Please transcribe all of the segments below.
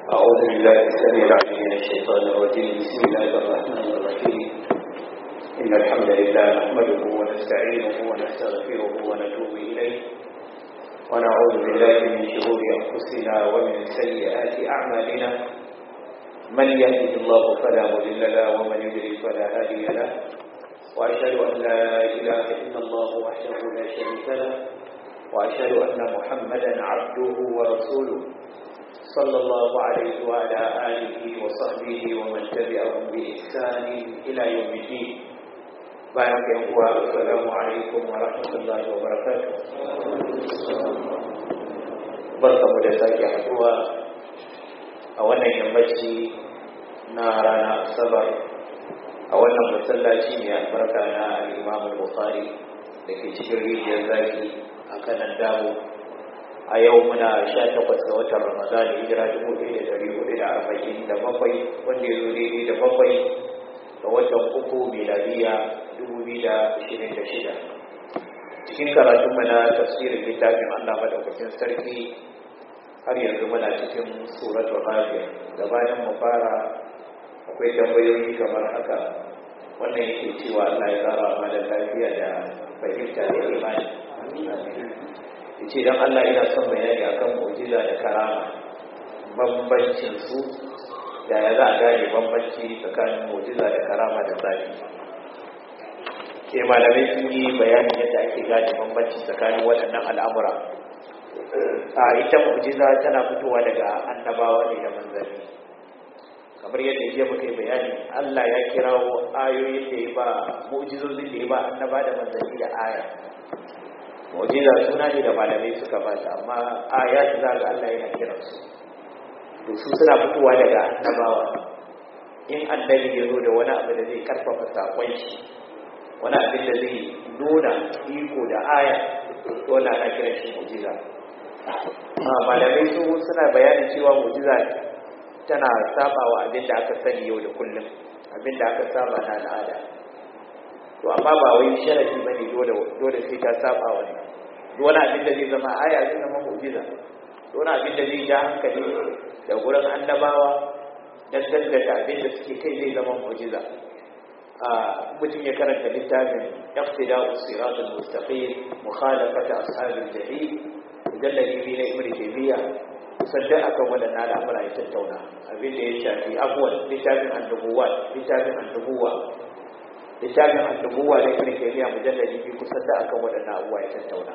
أعوذ بالله السميع العليم من الشيطان الرجيم. بسم الله الرحمن الرحيم. إن الحمد لله نحمده ونستعينه ونستغفره ونتوب إليه ونعوذ بالله من شرور أنفسنا ومن سيئات أعمالنا. من يهده الله فلا مضل له ومن يضلل فلا هادي له، وأشهد أن لا إله إلا الله وحده لا شريك له، وأشهد أن محمدا عبده ورسوله صلى الله عليه وعلى آله وصحبه ومن تبعهم بإحسان إلى يوم الدين. بارك الله. السلام عليكم ورحمة الله وبركاته. barkamu da sake haduwa a wannan yammaci na ranar Asabar a wannan masallaci mai albarka na Imam Bukhari da ke cikin rijiyar zaki a kanan dawo. A yau muna 18 ga watan Ramadan, hijira 1447, wanda ya zo daidai da 7 ga watan uku miladiya 2026. Cikin karatun mana tafsirin littafin Allah madaukakin sarki, har yanzu muna cikin suratul Ghafir. Gabanin mu fara akwai tambayoyi kamar haka. Wannan yake cewa Allah ya tsara mana lafiya da fahimta da imani. Yace dan Allah ina son bayani akan mu'jiza da karama, bambancin su da ya za a gane bambanci tsakanin mu'jiza da karama da zafi. Malamai sun yi bayanin yadda ake gane bambanci tsakanin waɗannan al'amura. Ita mu'jiza tana fitowa daga annabawa ne da manzanni, kamar yadda jiya muka yi bayani. Allah ya kirawo ayoyin da ya ba, mu'jizozin da ya ba annaba da manzanni da aya. Mu'jiza suna ne da malamai suka ba ta, amma ayat za ga Allah yana kiransu. To su suna fitowa daga annabawa. In annabi ya zo da wani abu da zai karfafa sakon shi, wani abin da zai nuna iko da aya, to wannan ana kiran shi mu'jiza. Malamai su suna bayanin cewa mu'jiza tana sabawa abin da aka sani yau da kullum, abin da aka saba na al'ada. To amma ba wai sharadi bane dole sai ta saba wani. Dole abin da zai zama aya zai zama mu'jiza. Dole abin da zai ja hankali da gurin annabawa dan gaskata abin da suke kai zai zama mu'jiza. Mutum ya karanta littafin Iqtida'us Siratal Mustaqim, Mukhalafat Ashabil Jahim, mujalladi na Ibn Taymiyyah, sadda akan wadannan al'amura ya tattauna abin da ya shafi abuwan littafin annabuwa da kuma kimiyya mujalladi biyu kusan da akan waɗannan abuwa ya tattauna.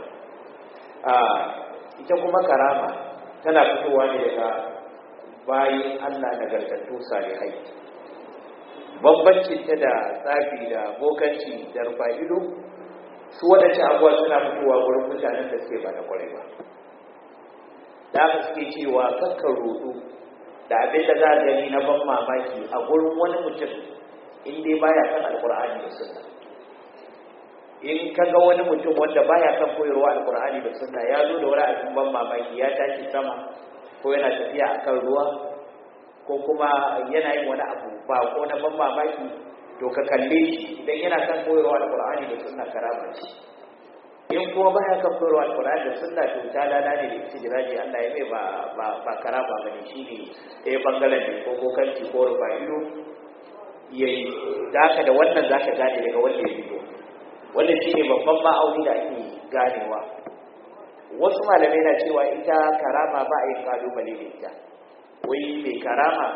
Ita kuma karama tana fitowa ne daga bayin Allah nagartattu salihai. Bambancin ta da tsafi da bokanci da rufa'ido, su waɗancan abuwa suna fitowa wurin mutanen da suke ba na kwarai ba. Da aka suke cewa kakkan rudu da abin da za a gani na ban mamaki a gurin wani mutum in dai baya kan alkur'ani da sunna. In ka ga wani mutum wanda baya kan koyarwa alkur'ani da sunna ya zo da wani abin ban mamaki, ya tashi sama ko yana tafiya akan ruwa ko kuma yana yin wani abu ba ko na ban mamaki, to ka kalle shi idan yana kan koyarwa alkur'ani da sunna karama ce. In kuma baya kan koyarwa alkur'ani da sunna to ta lala ne da istijraji. Allah ya mai ba karama bane, shine ɗaya bangaren ne ko bokanci ko rufa'ido yayi. Da haka da wannan zaka gane daga wanda ya fito. Wannan shine babban ma'auni da ake ganewa. Wasu malamai na cewa ita karama ba a yin kalubale da ita. Wai mai karama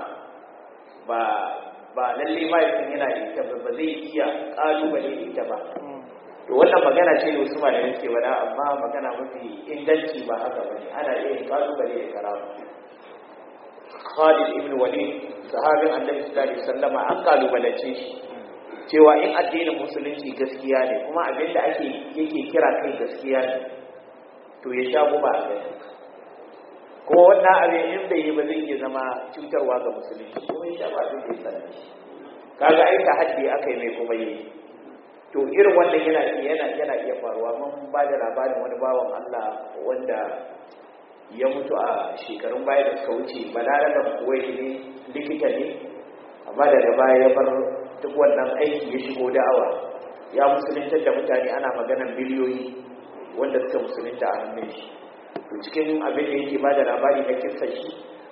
ba lalle ma yana da ita ba zai iya kalubale da ita ba. To wannan magana ce da wasu malamai suke bada, amma magana mafi inganci ba haka bane. Ana iya yin kalubale da karama. Khalid ibn Walid, sahabin Annabi sallallahu alaihi wasallam, an kalubalance shi cewa in addinin musulunci gaskiya ne kuma abin da yake kira kai gaskiya ne, to ya sha guba a gani. Kuma wannan abin in bai yi ba zai iya zama cutarwa ga musulunci, kuma ya sha ba abin da ya sanar shi. Kaga ai tahaddi akai mai kuma yi. To irin wannan yana iya faruwa. Mun ba da labarin wani bawan Allah wanda ya mutu a shekarun baya da suka wuce. Balaraban Kuwait ne, likita ne, amma daga baya ya bar duk wannan aiki ya shigo da'awa, ya musuluntar da mutane. Ana maganar miliyoyi wanda suka musulunta a hannun shi. To cikin abin da yake ba da labari na kissa shi,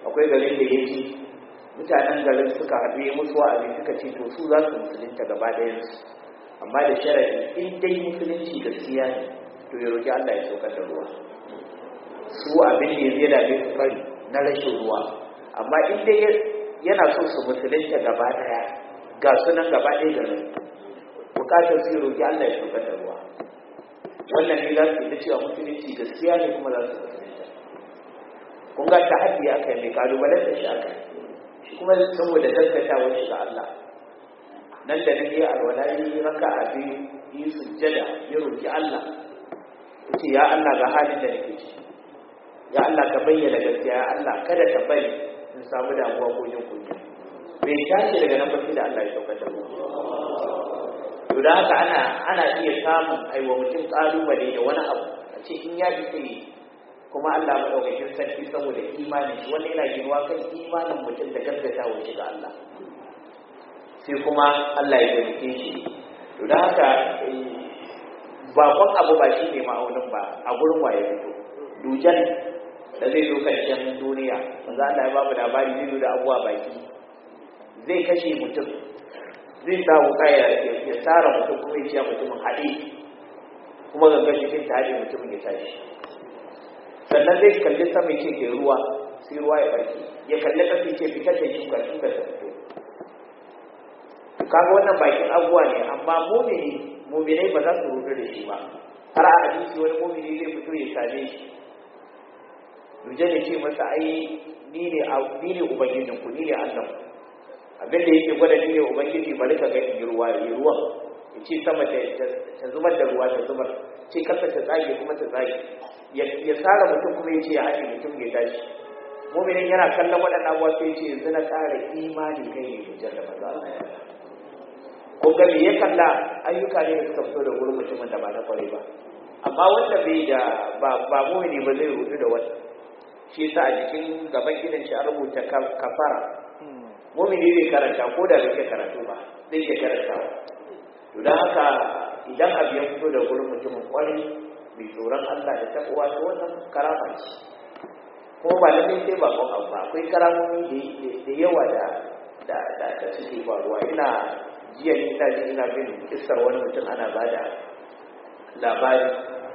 akwai garin da yake mutanen garin suka haɗu yi musu wa'azi suka ce to su za su musulunta gaba ɗayansu amma da sharadi in dai musulunci gaskiya ne to ya roƙi Allah ya saukar da ruwa su abin da ya dame su fari na rashin ruwa amma in dai yana so su musulunta gaba ɗaya ga sunan gaba ɗaya garin bukatar su ya roƙi Allah ya saukar da ruwa wannan ne za su yi ta cewa musulunci gaskiya ne kuma za su musulunta kun ga tahaddi aka yi mai kalubalen da shi aka yi kuma saboda gaskatawar shi ga Allah nan da nake alwala yi raka'a biyu yi sujjada ya roki Allah yace ya Allah ga halin da nake ciki ya Allah ka bayyana gaskiya ya Allah kada ka bari in samu damuwa ko jin kunya bai tashi daga nan ba sai da Allah ya saukar da mu to da haka ana iya samun aiwa mutum kalubale da wani abu a ce in ya fi kuma Allah madaukakin sarki saboda imani shi wanda yana ginuwa kan imanin mutum da gaskatawa shi ga Allah sai kuma Allah ya taimake shi to da haka bakon abu ba shi ne ma'aunin ba a gurin waye fito dujan da zai zo karshen duniya manzo Allah ya babu labari zai zo da abuwa baki zai kashe mutum zai sa wuka ya tsara mutum kuma ya ciya mutumin haɗe kuma gangan jikin ta haɗe mutumin ya tashi sannan zai kalli sama ce ke ruwa sai ruwa ya barke ya kalli ƙasa ce fitar da shuka ta fito kaga wannan bakin abuwa ne amma mu'minai ba za su rubuta da shi ba har a hadisi wani mu'mini zai fito ya same shi duje ne ce masa ai ni ne ubangijin ku ni ne Allah abin da yake gwada ni ne ubangiji bari ka ga in ruwa ya ce sama ta zubar da ruwa ta zubar ce kasa ta tsage kuma ta tsage ya tsara mutum kuma ya ce ya haɗe mutum ya tashi mu'minin yana kallon waɗannan abuwa sai ce yanzu na ƙara imani kai ne hujjar da maza Allah ya ko ga me ya kalla ayyuka ne da suka fito da gurin mutumin da ba na kware ba amma wanda bai da ba mu'mini ba zai rubutu da wani shi yasa a cikin gaban gidan shi a rubuta kafara mu'mini zai karanta ko da bai karatu ba zai ke karantawa to dan haka idan abu ya fito da gurin mutumin kware mai tsoron Allah da takwa to wannan karama ce kuma ba lallai sai ba kon abu akwai karamomi da yawa da suke faruwa jiya ni ina bin kissar wani mutum ana bada labari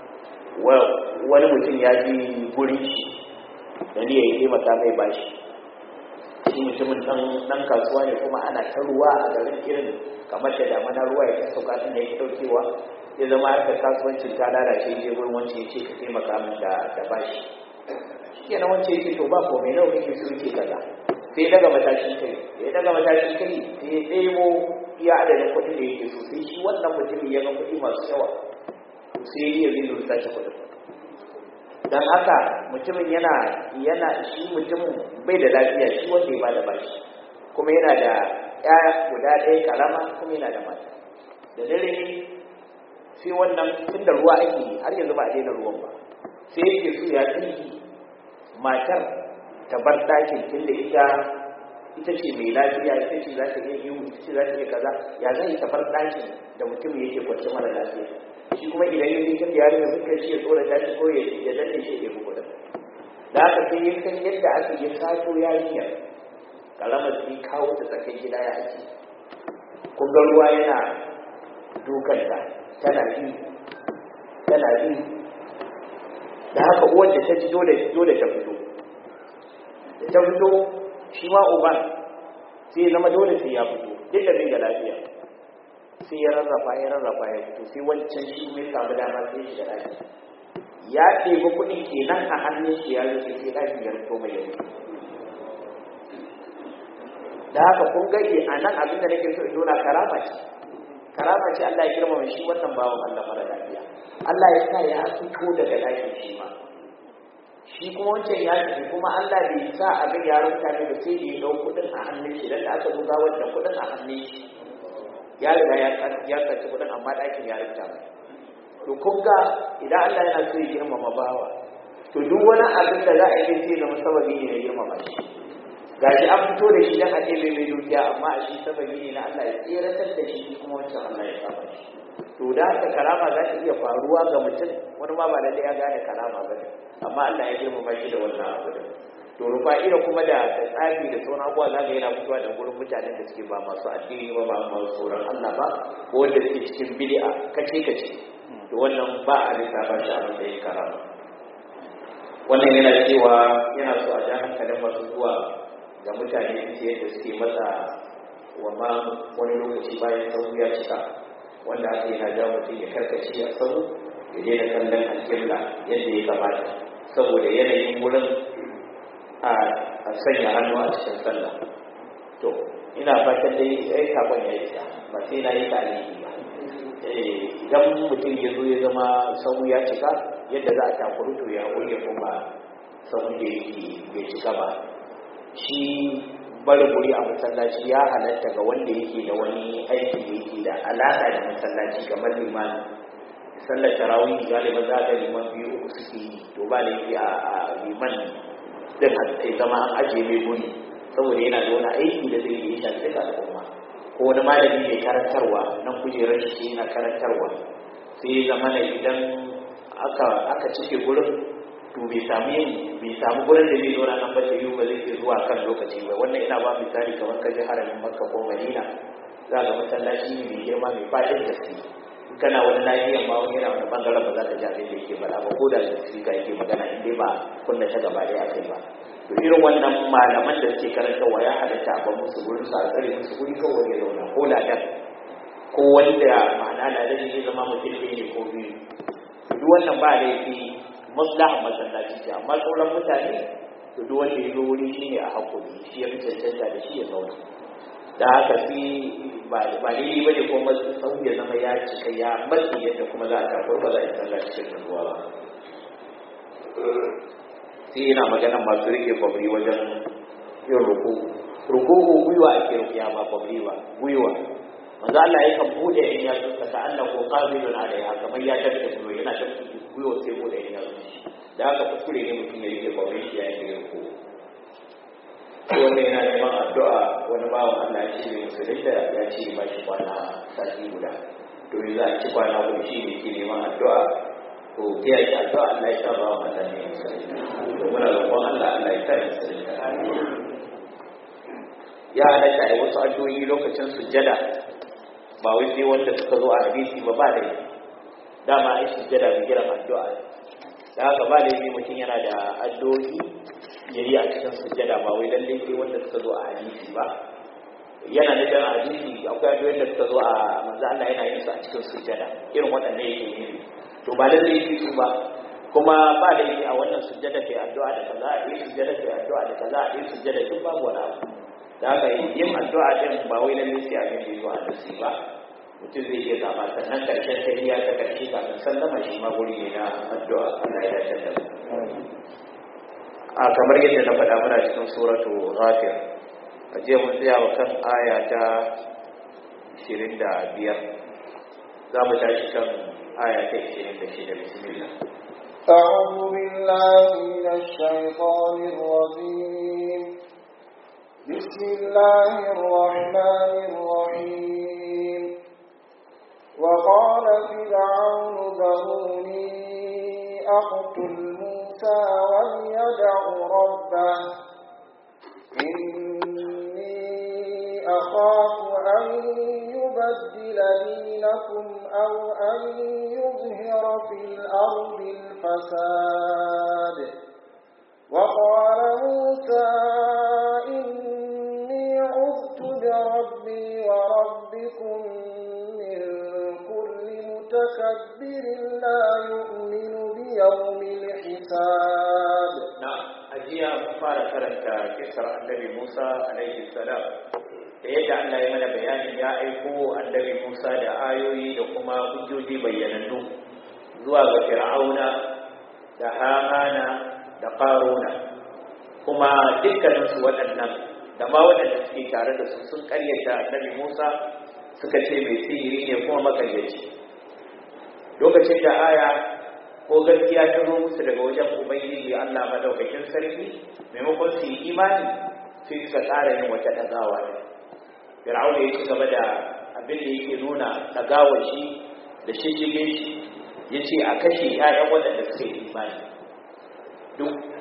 wani mutum ya ji gurin shi da ni ya yi taimaka mai bashi shi mutumin dan kasuwa ne kuma ana ta ruwa a garin irin kamar da damana ruwa ya sauka din da yake daukewa ya zama harkar kasuwancin ta lalace je gurin wance ya ce ka taimaka min da bashi shi kenan wance ya ce to ba komai nawa kake so yake kaza sai daga matashi kai sai ya ɗebo iya adadin kuɗi da yake so sai shi wannan mutumin ya ga kuɗi masu yawa sai ya zai zo sace kuɗin dan haka mutumin yana shi mutumin bai da lafiya shi wanda ya bada bashi kuma yana da ƴa guda ɗaya karama kuma yana da mata da dare ne sai wannan tunda ruwa ake har yanzu ba a daina ruwan ba sai yake so ya tsinki matar ta bar ɗakin tunda ita ce mai lafiya ita ce za ta iya yiwu ita ce za ta iya kaza ya zai ta bar ɗakin da mutum yake kwance mara lafiya shi kuma idan ya je kan yarin da suka ce ya tsora tashi ko ya danne shi ya bugu da haka sai ya san yadda aka yi sato yarinya karamar sai kawo ta tsakan gida ya ake kun ga ruwa yana dukanta tana bi da haka uwar da ta ji dole ta fito da ta fito shi ma uban sai zama dole sai ya fito duk da bai da lafiya sai ya rarrafa ya fito sai wancan shi mai samu dama sai shi da lafiya ya ɗebi kuɗin kenan a hannun shi ya rufe sai ɗakin ya rufo mai yau da haka kun gaje a nan abin da nake so in nuna karama ce Allah ya girmama shi wannan bawan Allah mara lafiya Allah ya sa ya fito daga ɗakin shi ma shi kuma wancan ya tafi kuma Allah bai sa abin ya rubuta ne da sai ya dau kudin a hannun shi dan da aka buga wannan kudin a hannun shi ya riga ya sace kudin amma dakin ya rubuta mai to kun ga idan Allah yana so ya girmama bawa to duk wani abin da za a yi sai zama sababi ne ya girmama shi gashi an fito da shi dan a ce mai dukiya amma a shi sababi ne na Allah ya tseratar da shi kuma wancan Allah ya saba shi to da haka karama za ta iya faruwa ga mutum wani ma ba lalle ya gane karama ba ne amma Allah ya girmama shi da wannan abu da to rufa'iya kuma da tsafi da sauran abubuwa za ga yana fitowa da gurin mutanen da suke ba masu addini ba masu tsoron Allah ba ko wanda suke cikin bid'a kace to wannan ba a lissafa shi a matsayin karama. Wannan yana cewa yana so a ja hankalin masu zuwa ga mutane su yadda suke matsa wa ma wani lokaci bayan sahu ya cika wanda aka yana ja mutum ya karkace a sahu ya daina kallon alƙibla yadda ya kamata saboda yanayin wurin a sanya hannu a cikin sallah. To ina fatan dai ai sakon ya yi ba sai na yi tarihi ba. Idan mutum ya zo ya zama sahu ya cika yadda za a takuru to ya goge kuma sahu da yake bai cika ba. Shi bari guri a masallaci ya halatta ga wanda yake da wani aiki da yake da alaƙa da masallaci kamar limani. Sallar tarawih galiba za ga liman biyu uku suke yi to ba da yake a liman din sai zama an ajiye mai guri saboda yana da wani aiki da zai yi shafi da al'umma ko wani malami mai karantarwa nan kujerar shi yana karantarwa sai zama na idan aka cike gurin to bai samu gurin da zai zo nan ba sai yau ba zai ke zuwa kan lokaci ba. Wannan ina ba misali kamar kaje haramin Makka ko Madina za ga masallaci ne mai girma mai fadin gaske kana wani lafiyan ma wani yana wani bangaren ba za ka ji abin da yake faɗa ba ko da speaker yake magana in dai ba kunna ta gaba da akai ba. To irin wannan malaman da suke karantarwa ya halatta ba musu gurin su a tsare musu guri kawai ya zauna ko ladan ko wanda ma'ana ladan zai zama mutum ɗaya ne ko biyu. Duk wannan ba laifi maslahan masallaci ce amma sauran mutane to duk wanda ya zo wuri shine a hakuri shi ya fi cancanta da shi ya zauna. Da haka sai ba daidai ba ne kuma sau ya zama ya cika ya matsi yadda kuma za a kafar ba za a yi sallah cikin nutsuwa ba. Sai yana magana masu rike kwabri wajen yin ruku gwiwa ake rukiya ba kwabri ba gwiwa. Manzo Allah yakan bude in ya tsuka ta Allah ko qabilun alaiha kamar ya tabbata gwiwa yana tabbata gwiwa sai bude in ya tsuka. Da haka kuskure ne mutum ya rike kwabri shi ya yi ruku. Wanda yana neman addu'a wani bawan Allah ce mai musulunta ya ce ba shi kwana sati guda to yi za a ci kwana guda shi ne ke neman addu'a ko biya shi addu'a Allah ya sa bawan Allah ne musulunta to muna roƙon Allah Allah ya sa musulunta. Ya halatta a wasu addu'o'i lokacin sujjada ba wai sai wanda suka zo a hadisi ba da dama ai sujjada bigiran addu'a da haka ba laifi mutum yana da addu'o'i yayi a cikin sujjada ba wai lalle sai wanda suka zo a hadisi ba. Yana da hadisi akwai addu'o'in da suka zo a manzo Allah yana yin su a cikin sujjada irin waɗannan yake yi to ba lalle sai su ba kuma ba da yi a wannan sujjada kai addu'a da kaza a yi sujjada kai addu'a da kaza a yi sujjada duk babu wani abu. Da haka yin addu'a din ba wai lalle sai abin da yayi a hadisi ba mutum zai iya zama sannan karshen tahiyya ta karshe kafin sallama shi ma guri ne na addu'a Allah ya dace da mu. Kamar yadda na faɗa muna cikin suratu Ghafir a jiya mun tsaya wa kan aya ta 25 za mu tashi kan aya ta 26 bismillah. أعوذ بالله من الشيطان الرجيم بسم الله الرحمن الرحيم وقال فرعون ذروني أقتل موسى وليدع ربه إني أخاف أن يبدل دينكم أو أن يظهر في الأرض الفساد وقال موسى إني عذت بربي وربكم من كل متكبر لا يؤمن بيوم الحساب. نعم أجيء مفارقة كسر النبي موسى عليه السلام da yadda Allah ya mana bayanin ya aiko annabi Musa da ayoyi da kuma hujjoji bayyanannu zuwa ga Fir'auna da Hamana da Qaruna kuma dukkanin su waɗannan da ma waɗanda suke tare da su sun karyata annabi Musa suka ce mai sihiri ne kuma makaryaci. Lokacin da aya ko gaskiya ta zo musu daga wajen Ubangiji Allah madaukakin sarki maimakon su yi imani sai suka ƙara yin wata ɗagawa ne. Fir'auna ya ci gaba da abin da yake nuna ɗagawar shi da shishige shi ya ce a kashe ‘ya'yan waɗanda suka yi imani duk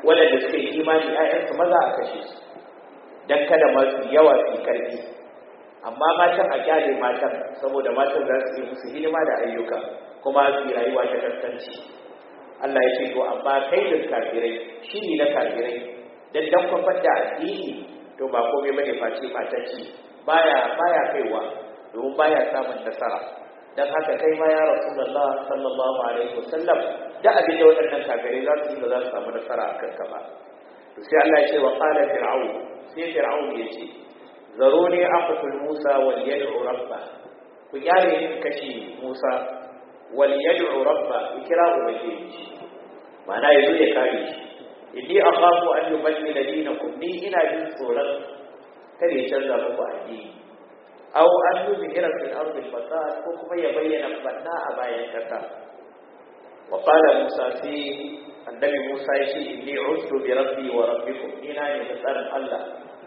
waɗanda suka yi imani ‘ya'yansu maza a kashe su don kada masu yawa su karfi, amma matan a kyale matan saboda matan za su yi musu hidima da ayyuka kuma su yi rayuwa ta kaskanci. Allah ya ce to amma kai da kafirai shi ne na kafirai dan kwafar da addini to ba komai bane face matacci baya kaiwa domin baya samun nasara. dan haka kai ma ya Rasulullah sallallahu alaihi wasallam da abin da waɗannan kafirai za su yi ba za su samu nasara a kanka ba. To sai Allah ya ce wa qala fir'aun, sai fir'aun ya ce zaruni aqtul Musa wal yad'u rabba, ku kyale ni kashi Musa wal yad'u rabba, kira ubangiji ma'ana yazo ya kare shi. inni akhafu an yubaddila dinakum, ni ina jin tsoron kada ya canza muku addini, aw an yuzhira fil ardi fasad, ko kuma ya bayyana banna a bayan kasa. wa qala Musa, sai annabi Musa ya ce inni ustu bi rabbi wa rabbikum, ina ne da tsarin Allah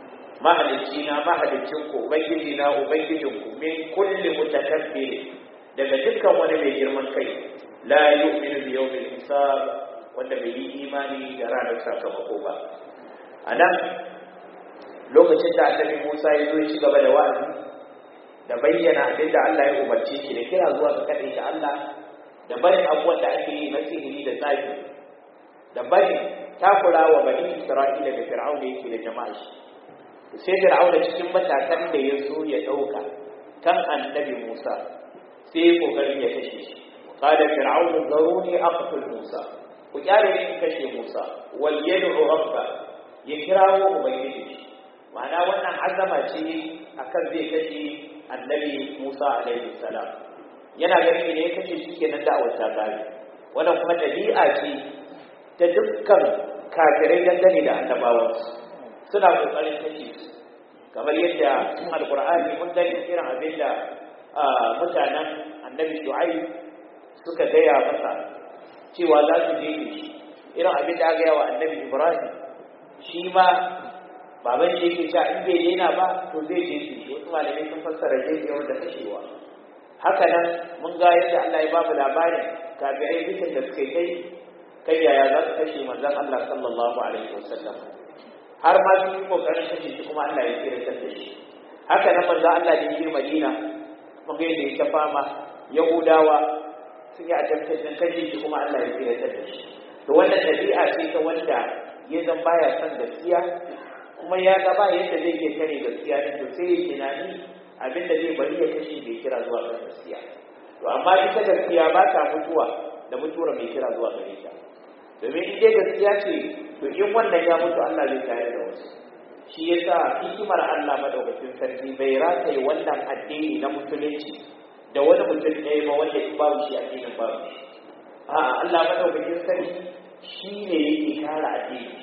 mahalicinku, ubangiji na ubangijinku, min kulli mutakabbir, daga dukkan wani mai girman kai, la yu'minu bi yawmil hisab, wanda bai yi imani da ranar sakamako ba. anan lokacin da annabi Musa ya zo ya ci gaba da wa'azi da bayyana abin da Allah ya umarce shi da kira zuwa ga kadai da Allah, da barin abubuwan da ake yi na sihiri da tsafi, da barin takura wa bani Isra'ila da Fir'auna yake da jama'a shi. Sai Fir'auna cikin matakan da ya so ya ɗauka kan annabi Musa sai kokarin ya kashe shi. Qala Fir'aunu zaruni aqtul Musa, ku kyale ni kashe Musa, wal yad'u rabba, ya kirawo ubangiji. Ma'ana wannan azama ce akan zai kashe annabi Musa alaihi salam. Yana ganin ne ya kashe shi kenan da'awar ta gari. Wannan kuma dabi'a ce ta dukkan kafirai dangane da annabawansu, suna kokarin kashe su, kamar yadda cikin alkur'ani mun gani irin abin da mutanen annabi Shu'aib suka gaya masa cewa za su je shi, irin abin da aka gaya wa annabi Ibrahim, shi ma baban shi yake cewa in bai daina ba to zai je shi. Wasu malamai sun fassara jejewar da kashewa. Haka nan mun ga yadda Allah ya bamu labarin kafirai bikin da suka kai yaya za su kashe manzon Allah sallallahu alaihi wasallam, har ma sun yi kokarin kashe shi kuma Allah ya tsira da shi. Haka nan manzon Allah da yake Madina mun ga yadda ya fama Yahudawa sun yi attempted din kashe shi kuma Allah ya tsira da shi. To wannan dabi'a ce ta wanda ya zan baya son gaskiya kuma ya ga ba yadda zai ke kare gaskiya din, to sai ya tunani abin da zai bari ya kashe bai kira zuwa ga gaskiya. To amma ita gaskiya ba ta mutuwa da mutuwar mai kira zuwa gare ta, domin in dai gaskiya ce to in wannan ya mutu Allah zai tayar da wasu. Shi yasa hikimar Allah madaukakin sarki bai rataye wannan addini na musulunci da wani mutum ɗaya ba wanda in babu shi addinin babu shi. A'a, Allah madaukakin sarki shi ne yake kare addini,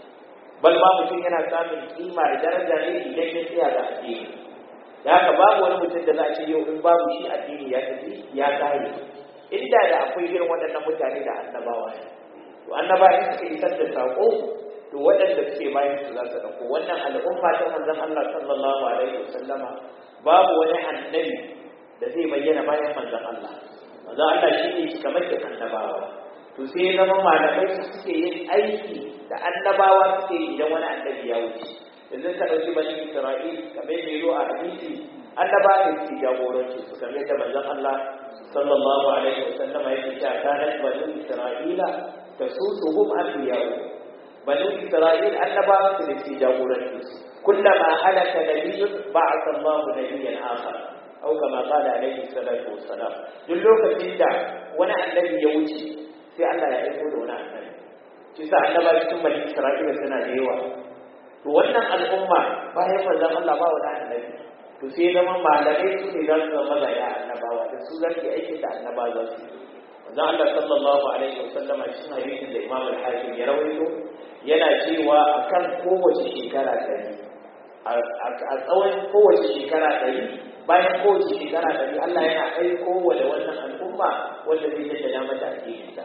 bal ma mutum yana samun kima da daraja ne idan ya tsaya ga addini. Da haka babu wani mutum da za a ce yau in babu shi addini ya tafi ya kare. Inda da akwai irin waɗannan mutane da annabawa ne, to annabawa in suka isar da saƙo to waɗanda suke bayan su za su ɗauko. Wannan al'umma ta manzon Allah sallallahu alaihi wasallama babu wani annabi da zai bayyana bayan manzon Allah. Manzon Allah shi ne kamar da annabawa. To sai zama malamai su suke yin aiki da annabawa suke yi idan wani annabi ya wuce. Yanzu ka ɗauki bani Isra'il kamar da yazo a hadisi, annabawa ne su jagoranci su kamar da manzon Allah sallallahu alaihi wasallama yake cewa kanat bani Isra'ila tasusuhum anbiya'u. Bani Isra'il annabawa su ne su jagoranci su. Kullama halaka nabiyyun ba'atha Allahu nabiyyan akhar, aw kama qala alaihi salatu wassalam. Duk lokacin da wani annabi ya wuce sai Allah ya aiko da wani annabi. Shi sa annaba cikin bani Isra'ila suna da yawa. To wannan al'umma bayan manzon Allah ba wani annabi, to sai zama malamai su ne za su zama da ya annabawa, da su za su yi aikin da annaba za su yi. Manzon Allah sallallahu alaihi wasallama cikin hadisin da Imam al-Hakim ya rawaito yana cewa akan kowace shekara 100, a tsawon kowace shekara 100, bayan kowace shekara 100 Allah yana aiko wa da wannan al'umma wanda zai jaddada mata addinin ta.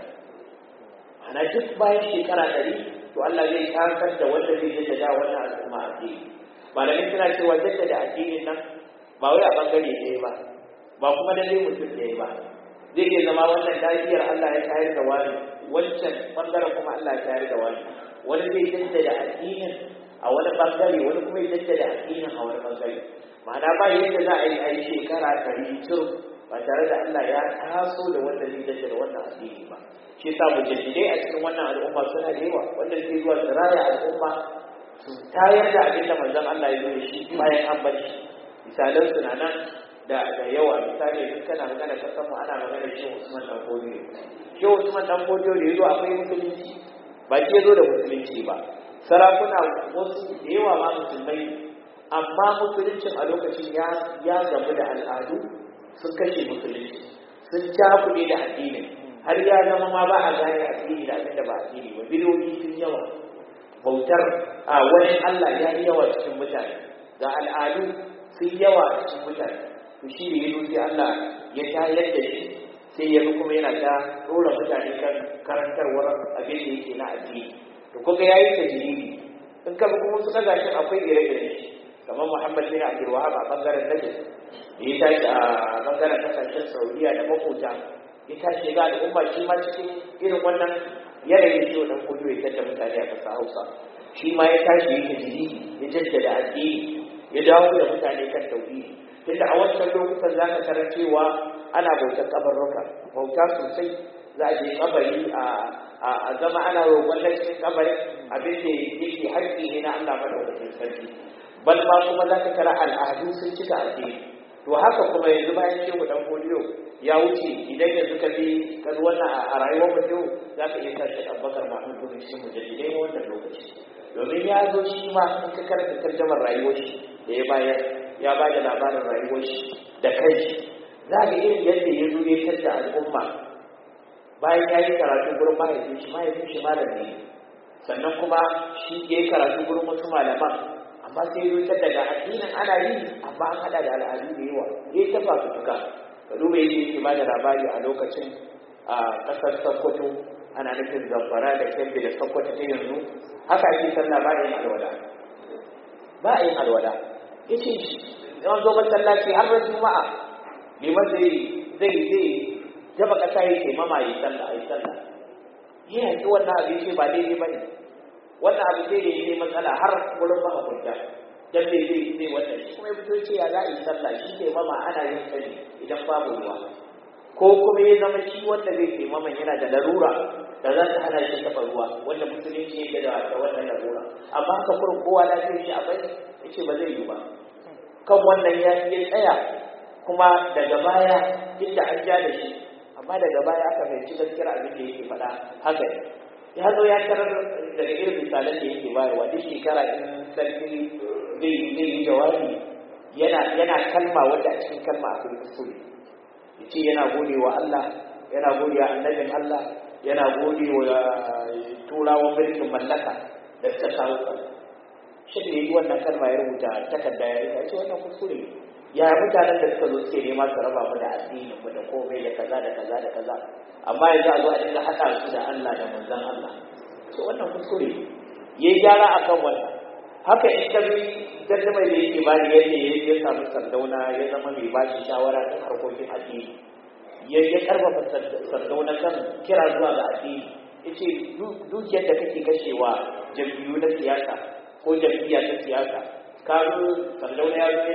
Ana duk bayan shekara 100 to Allah zai tantar da wanda zai jaddada wannan al'umma addini. Malamai suna cewa jaddada addinin nan ba wai a bangare ɗaya ba, ba kuma da mutum ɗaya ba. Zai iya zama wannan lafiyar Allah ya tayar da wani, wancan bangaren kuma Allah ya tayar da wani. wani zai jaddada addinin a wani bangare wani kuma ya jaddada addinin a wani bangare ma'ana ba yadda za a yi shekara 100 ba tare da Allah ya taso da wanda zai jaddada wannan addini ba shi yasa mujaddidai a cikin wannan al'umma suna da yawa wanda ke zuwa su raya al'umma su tayar da abin da manzon Allah ya zo da shi bayan an bar shi misalan su na nan da yawa misali duk kana magana ka san mu ana magana shi Usman dan Fodiyo shi Usman dan Fodiyo da yazo akwai musulunci ba shi yazo da musulunci ba sarakuna wasu da yawa ma musulmai amma musuluncin a lokacin ya gamu da al'adu sun kashe musulunci sun cakuɗe da addinin har ya zama ma ba a gane addini da abin da ba addini ba bidiyoyi sun yawa bautar a wani Allah ya yi yawa cikin mutane ga al'adu sun yawa a cikin mutane to shi ne yazo sai Allah ya tayar da shi sai ya kuma yana ta dora mutane kan karantarwar abin da yake na addini to kuga yayi tajiri in ka kuma su kaga shi akwai ire-iren shi kamar Muhammad bin Abdul Wahhab a bangaren Najd ya tashi a bangaren kasashen Saudiya da makota ya tashi ga al'umma shi ma cikin irin wannan yanayin shi wannan kudu ya tada mutane a ƙasar Hausa shi ma ya tashi yake jiri ya jaddada addini ya dawo da mutane kan tauhidi tunda a wancan lokutan zaka tarar cewa ana bautar kabarruka bauta sosai za a je kabari a zama ana roƙon cikin kabarin abin da yake haƙƙi ne na Allah madaukakin sarki bal ma kuma zaka tara al'adu sun cika addini to haka kuma yanzu bayan shehu dan Fodiyo ya wuce idan yanzu ka bi kan wannan a rayuwar mutum zaka iya tashi Abubakar Mahmud bin shi mujaddidai wannan lokaci domin ya zo shi ma in ka karanta tarjumar rayuwar shi da ya bayar ya ba da labarin rayuwar shi da kai za ga irin yadda ya zo ya tada al'umma bayan ya yi karatu gurin mahaifin shi malami ne sannan kuma shi ya yi karatu gurin wasu malaman amma sai ya tada daga addinin ana yi amma an hada da al'adu da yawa ya yi tafa fituka ka duba yadda yake ba da labari a lokacin a ƙasar Sokoto ana nufin Zamfara da Kebbi da Sokoto ta yanzu haka ake sallah ba a yin alwala ba a yin alwala yace yawan zo masallaci har ran juma'a liman zai jaba kasa yake mama yi sallah yana ji wannan abin ce ba daidai bane wannan abu sai da yake matsala har wurin ba hukunta dan me zai wannan shi kuma ya fito ce ya za a yi sallah shi ke mama ana yin sani idan babu ruwa ko kuma ya zama shi wanda zai ke mama yana da larura da za ta hana shi taɓa ruwa wanda musulunci yake da wannan larura amma haka kurin kowa lafiyar shi a bai yace ba zai yi ba kan wannan ya tsaya kuma daga baya inda an ja da shi amma daga baya aka fahimci gaskiyar abin da yake faɗa haka ya zo ya tarar daga irin misalan da yake bayarwa duk shekara in sarki zai yi jawabi yana kalma wanda a cikin kalma akwai kuskure yace yana gode wa Allah yana gode wa annabin Allah yana gode wa turawan mulkin mallaka da suka kawo kansu shi da yi wannan kalma ya rubuta takarda ya ce wannan kuskure ya mutanen da suka zo suke nema su raba mu da addinin mu da komai da kaza da kaza da kaza amma yanzu a zo a dinga haɗa su da Allah da manzon Allah to wannan kuskure yayi gyara akan wannan haka in ka bi mai da yake bani yadda ya samu Sardauna ya zama mai bashi shawara da harkokin addini ya karfafa Sardauna kan kira zuwa ga addini yace dukiyar da kake kashewa jam'iyyu na siyasa ko jam'iyya ta siyasa kazo Sardauna ya zo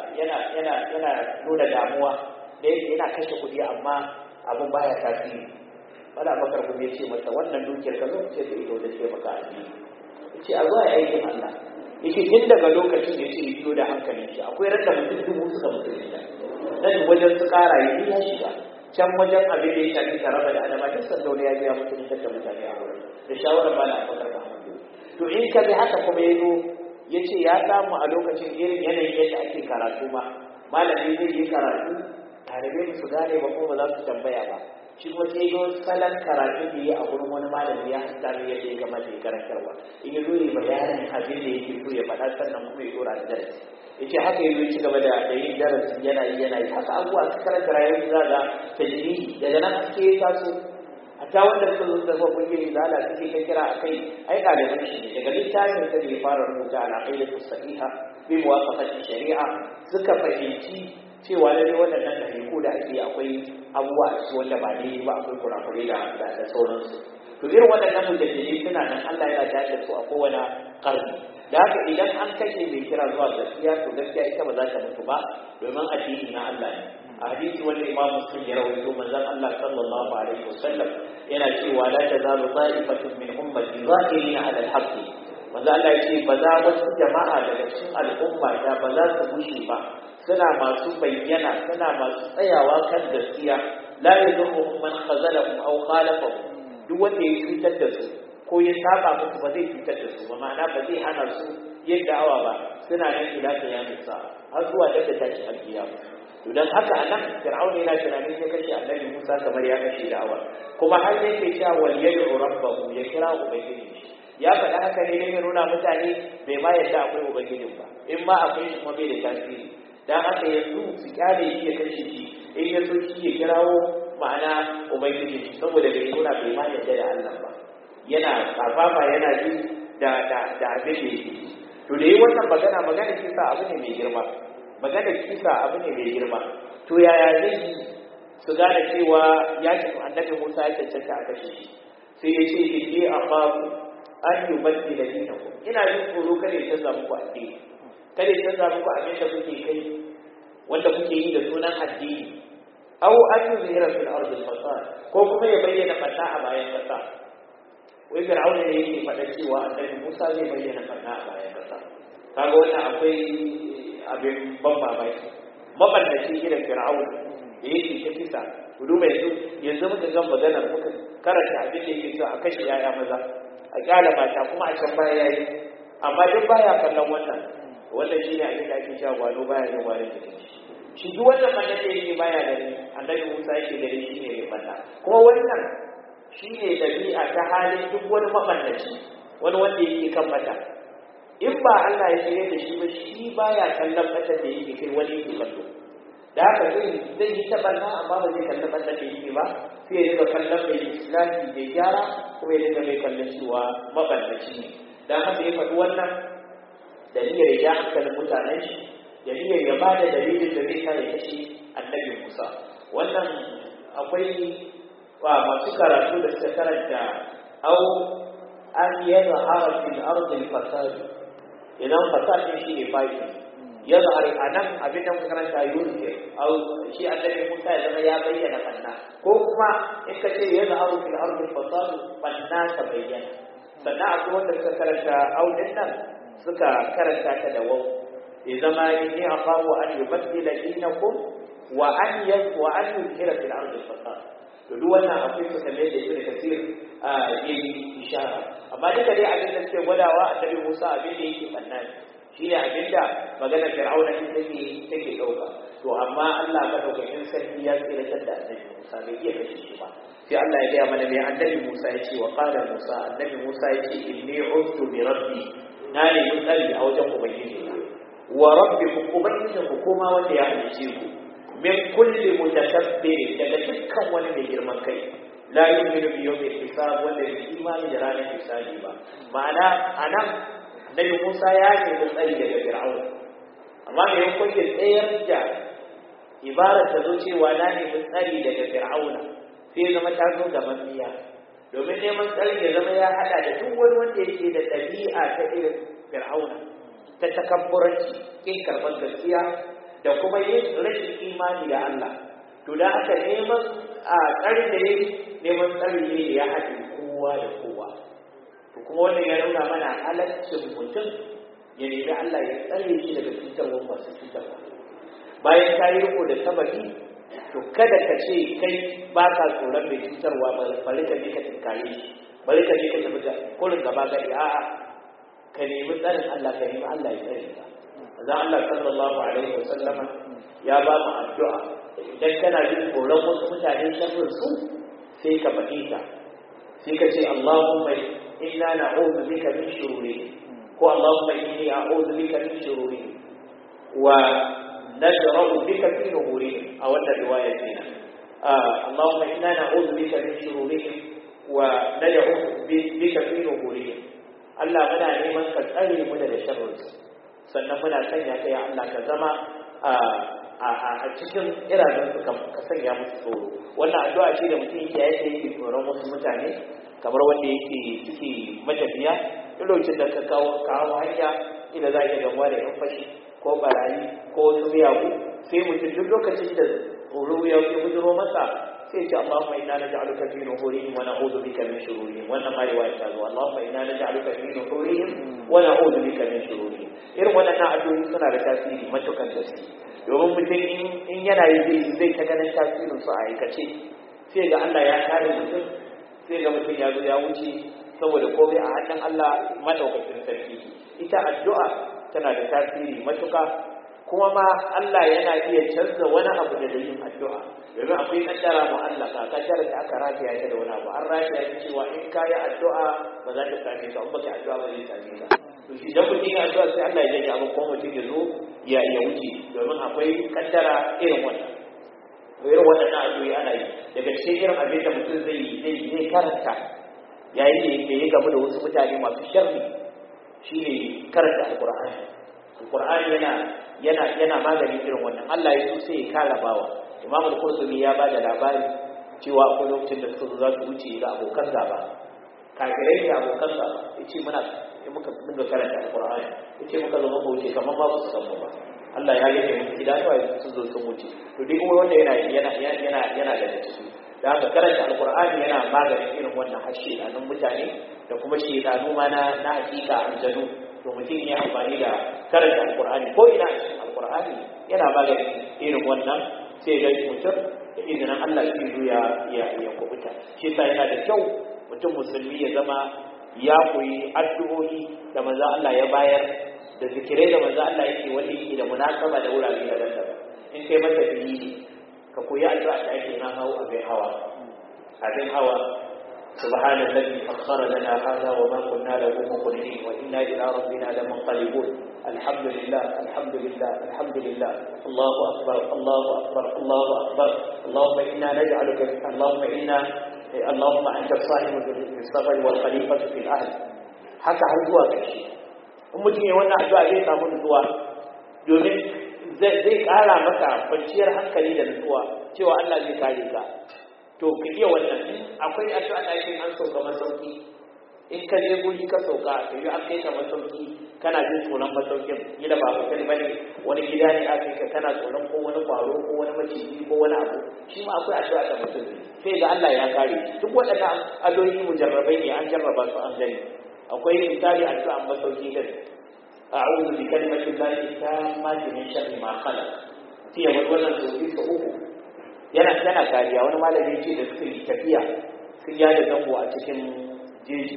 yana nuna damuwa da yake yana kashe kuɗi amma abin baya tasiri wala bakar kuma ya ce masa wannan dukiyar ka zo ce da ido da ce maka addini yace a zuwa aikin Allah yace tun daga lokacin da yake biyo da hankalin shi akwai randa mutum 1000 suka mutu da nan wajen su kara yi ya shiga can wajen abin da ya shafi taraba da adama duk Sardauna ya biya mutum da mutane a wurin da shawarar bala Abubakar Muhammadu to in ka bi haka kuma yazo yace ya samu a lokacin irin yanayin yadda ake karatu ma malami zai yi karatu talibai su gane ba kuma ba za su tambaya ba shi kuma sai ga salon karatu da yi a gurin wani malami ya hasta ne yadda ya gama da karantarwa in ya zo yi bayanin abin da yake so ya faɗa sannan kuma ya dora da darasi yace haka yazo ci gaba da yin darasi yana yi haka abuwa su karanta rayuwar za ga tajribi daga nan ake taso hatta wanda suka zo da babban gini da Allah suke ta kira akai ai ɗaliban shi ne daga littafin sa da ya fara rubuta al-aqidatu sahiha bi muwafaqati shari'a suka fahimci cewa lalle waɗannan ɗariƙu da ake akwai abubuwa a cikin wanda ba daidai ba akwai kurakurai da sauransu to irin waɗannan mujaddidi suna nan Allah yana dace su a kowane ƙarni da haka idan an kashe mai kira zuwa gaskiya to gaskiya ita ba za ta mutu ba domin addini na Allah ne a hadisi wanda Imam Muslim ya rawaito manzon Allah sallallahu alaihi wasallam yana cewa la tazalu ta'ifatun min ummati zahirina 'ala al-haqq manzo Allah ya ce ba za wasu jama'a daga cikin al'umma da ba za su bushe ba suna masu bayyana suna masu tsayawa kan gaskiya la yadurruhum man khazalahum aw khalafahum duk wanda ya cutar da su ko ya saba musu ba zai cutar da su ba ma'ana ba zai hana su yin da'awa ba suna nan ila ta ya musa har zuwa da ta tashi alkiyama to dan haka anan fir'aun yana tunanin ya kashe annabi Musa kamar ya kashe da'awa kuma har yake cewa wal yad'u rabbahu ya kira ubangiji ya faɗa haka ne don ya nuna mutane bai ma yadda akwai ubangijin ba in ma akwai shi kuma bai da tasiri dan haka yanzu su kyale shi ya kashe shi in ya so shi ya kirawo ma'ana ubangiji saboda bai nuna bai ma yadda da Allah ba yana karfafa yana ji da abin da yake to da yi wannan magana kisa abu ne mai girma magana kisa abu ne mai girma to yaya zai yi su gane cewa ya ce annabi Musa ya cancanta a kashe shi sai ya ce inni akhafu an yubaddila dinakum ina jin tsoro kada ya canza muku addini kada ya canza muku abin da kuke kai wanda kuke yi da sunan addini aw an yuzhira fil ardi al-fasad ko kuma ya bayyana fata a bayan kasa wai fir'auna ne yake faɗa cewa annabi Musa zai bayyana fata a bayan kasa kaga wannan akwai abin ban mamaki maballaci irin fir'auna da yake ta kisa ku duba yanzu muka ga maganar muka karanta abin da yake cewa a kashe yaya maza a kyala mata kuma a can baya yayi amma duk baya kallon wannan shine abin da ake cewa gwado baya yin gwado da shi duk wannan manne da yake baya da ni annabi Musa yake da shi ne mai fada kuma wannan shine dabi'a ta halin duk wani maballaci wani wanda yake kan mata in ba Allah ya shirye da shi ba shi baya kallon mata da yake kai wani yake kallo da haka zai yi tabanna amma ba zai kallon mata da yake ba sai ya riga kallon mai islami da gyara kuma ya riga mai kallon cewa maballaci ne dan haka ya faɗi wannan da niyyar ya hankalin mutanen shi da niyyar ya bada dalilin da zai kare kashi annabi Musa wannan akwai masu karatu da suka karanta au an yadhara fil ardi al-fasad idan fasad shi ne fa'i yadhar anan abin da muka karanta yuzhir au shi annabi Musa ya zama ya bayyana banna ko kuma in ka ce yadharu fil ardi al-fasad banna ta bayyana sannan akwai wanda suka karanta au din nan suka karanta ta da wau ya zama inni aqamu an yubaddila dinakum wa an yuzhira fil ardi al-fasad to duk wannan akwai su kalle da Ibn Kathir yin ishara amma duka dai abin da suke gwadawa annabi Musa abin da yake banna shi ne abin da magana Fir'auna take dauka to amma Allah madaukakin sarki ya tsira da annabi Musa bai iya kashe shi ba sai Allah ya ga mana mai annabi Musa ya ce wa qala Musa annabi Musa ya ce inni ustu bi rabbi na ne tsari a wajen ubangiji na wa rabbikum ubangijinku kuma wanda ya halice ku min kulli mutakabbir daga dukkan wani mai girman kai la yu'minu bi yawmil hisab wanda bai imani da ranar hisabi ba ma'ana anan Nabi Musa ya ce tsari daga Fir'aun amma me yake koke tsayar da ibarar ta zo cewa na ne tsari daga Fir'aun sai zama ta zo da mabiya domin neman tsari ya zama ya hada da duk wani wanda yake da dabi'a ta irin Fir'aun ta takabburanci kin karban gaskiya da kuma yin rashin imani da Allah to da aka neman tsari da yake neman tsari ne ya haɗe kowa da kowa to kuma wannan ya nuna mana halaccin mutum ya nemi Allah ya tsare shi daga cutarwar masu cutarwa bayan ka yi riko da sababi to kada ka ce kai ba ka tsoron mai cutarwa bari ka je ka tinkare shi bari ka je ka tafi da kullun gaba gari a'a ka nemi tsarin Allah ka nemi Allah ya tsare ka azan Allah sallallahu alaihi wasallama ya ba mu addu'a idan kana jin tsoron wasu mutane sharrin su sai ka faɗi ta sai ka ce Allahumma inna na'udhu bika min shururi ko Allahumma inni a'udhu bika min shururi wa nadra'u bika fi nuhuri a wannan riwaya kenan Allahumma inna na'udhu bika min shururi wa nad'u bika fi nuhuri Allah muna neman ka tsare mu daga sharrin sannan muna sanya kai Allah ka zama a cikin iraden su ka sanya musu tsoro wannan addu'a ce da mutum yake tsoron wasu mutane kamar wanda yake suke matafiya duk lokacin da ka kawo hanya ina za ka gamuwa da yan fashi ko barayi ko wasu miyagu sai mutum duk lokacin da tsoro ya bujiro masa sai ce Allahumma inna naj'aluka fi nuhurihim wa na'udhu bika min shururihim wannan ma riwaya ta zo Allahumma inna naj'aluka fi nuhurihim wa na'udhu bika min shururihim irin wannan addu'o'i suna da tasiri matukan gaske domin mutum in yana yi zai ta ganin tasirin su a aikace sai ga Allah ya kare mutum sai ga mutum ya zo ya wuce saboda komai a hannun Allah madaukakin sarki ita addu'a tana da tasiri matuka kuma ma Allah yana iya canza wani abu da yin addu'a domin akwai kaddara mu'allaka kaddara da aka rataya ta da wani abu an rataya ta cewa in kayi addu'a ba za ta same ka in baka addu'a ba zai same ka to shi dan mutum ya addu'a sai Allah ya janye abin ko mutum ya zo ya wuce domin akwai kaddara irin wannan irin wannan addu'o'i ana yi daga cikin irin abin da mutum zai karanta yayin da ya gamu da wasu mutane masu sharri shine karanta alqur'ani yana maganin irin wannan Allah ya so sai ya kala bawa Imam al-Qurtubi ya bada labari cewa akwai lokacin da suka za su wuce da abokan gaba kafirai ne abokan gaba yace muka dinga karanta alqur'ani yace muka zo muka wuce kamar ba su san mu ba Allah ya yi mu hidayah wa su zo sun wuce to duk wanda yana da ciki da haka karanta alqur'ani yana maganin irin wannan harshe nan mutane da kuma shedanu ma na hakika aljanu to mutum ya amfani da karanta alqur'ani ko ina cikin alqur'ani yana maganin irin wannan sai ga mutum da izinin Allah shi zuya ya kubuta shi yasa yana da kyau mutum musulmi ya zama ya koyi addu'o'i da manzo Allah ya bayar da zikirai da manzo Allah yake wanda yake da munasaba da wurare daban-daban in kai masa biyi ka koyi addu'a da ake na abin hawa سبحان الذي أخر لنا هذا وما كنا له مقرنين وإنا إلى ربنا لمنقلبون الحمد لله الحمد لله الحمد لله الله أكبر الله أكبر الله أكبر اللهم إنا نجعلك اللهم أنت الصاحب في السفر والخليفة في الأهل haka har zuwa ƙarshe in mutum ya wannan addu'a zai samu nutsuwa domin zai ƙara maka kwanciyar hankali da nutsuwa cewa Allah zai kare ka to ka iya wannan akwai addu'a da ake an sauka masauki in ka je guri ka sauka to yi an kai ka masauki kana jin tsoron masaukin gida ba hotel bane wani gida ne aka kai kana tsoron ko wani kwaro ko wani maciji ko wani abu shi ma akwai addu'a da mutum sai ga Allah ya kare duk waɗannan addu'o'i mujarrabai ne an jarraba su an gani akwai misali addu'a masauki din a'udhu bi kalimati llahi tammati min sharri ma khalaq sai wannan su uku yana kariya wani malami ce da suka yi tafiya sun yada zango a cikin jeji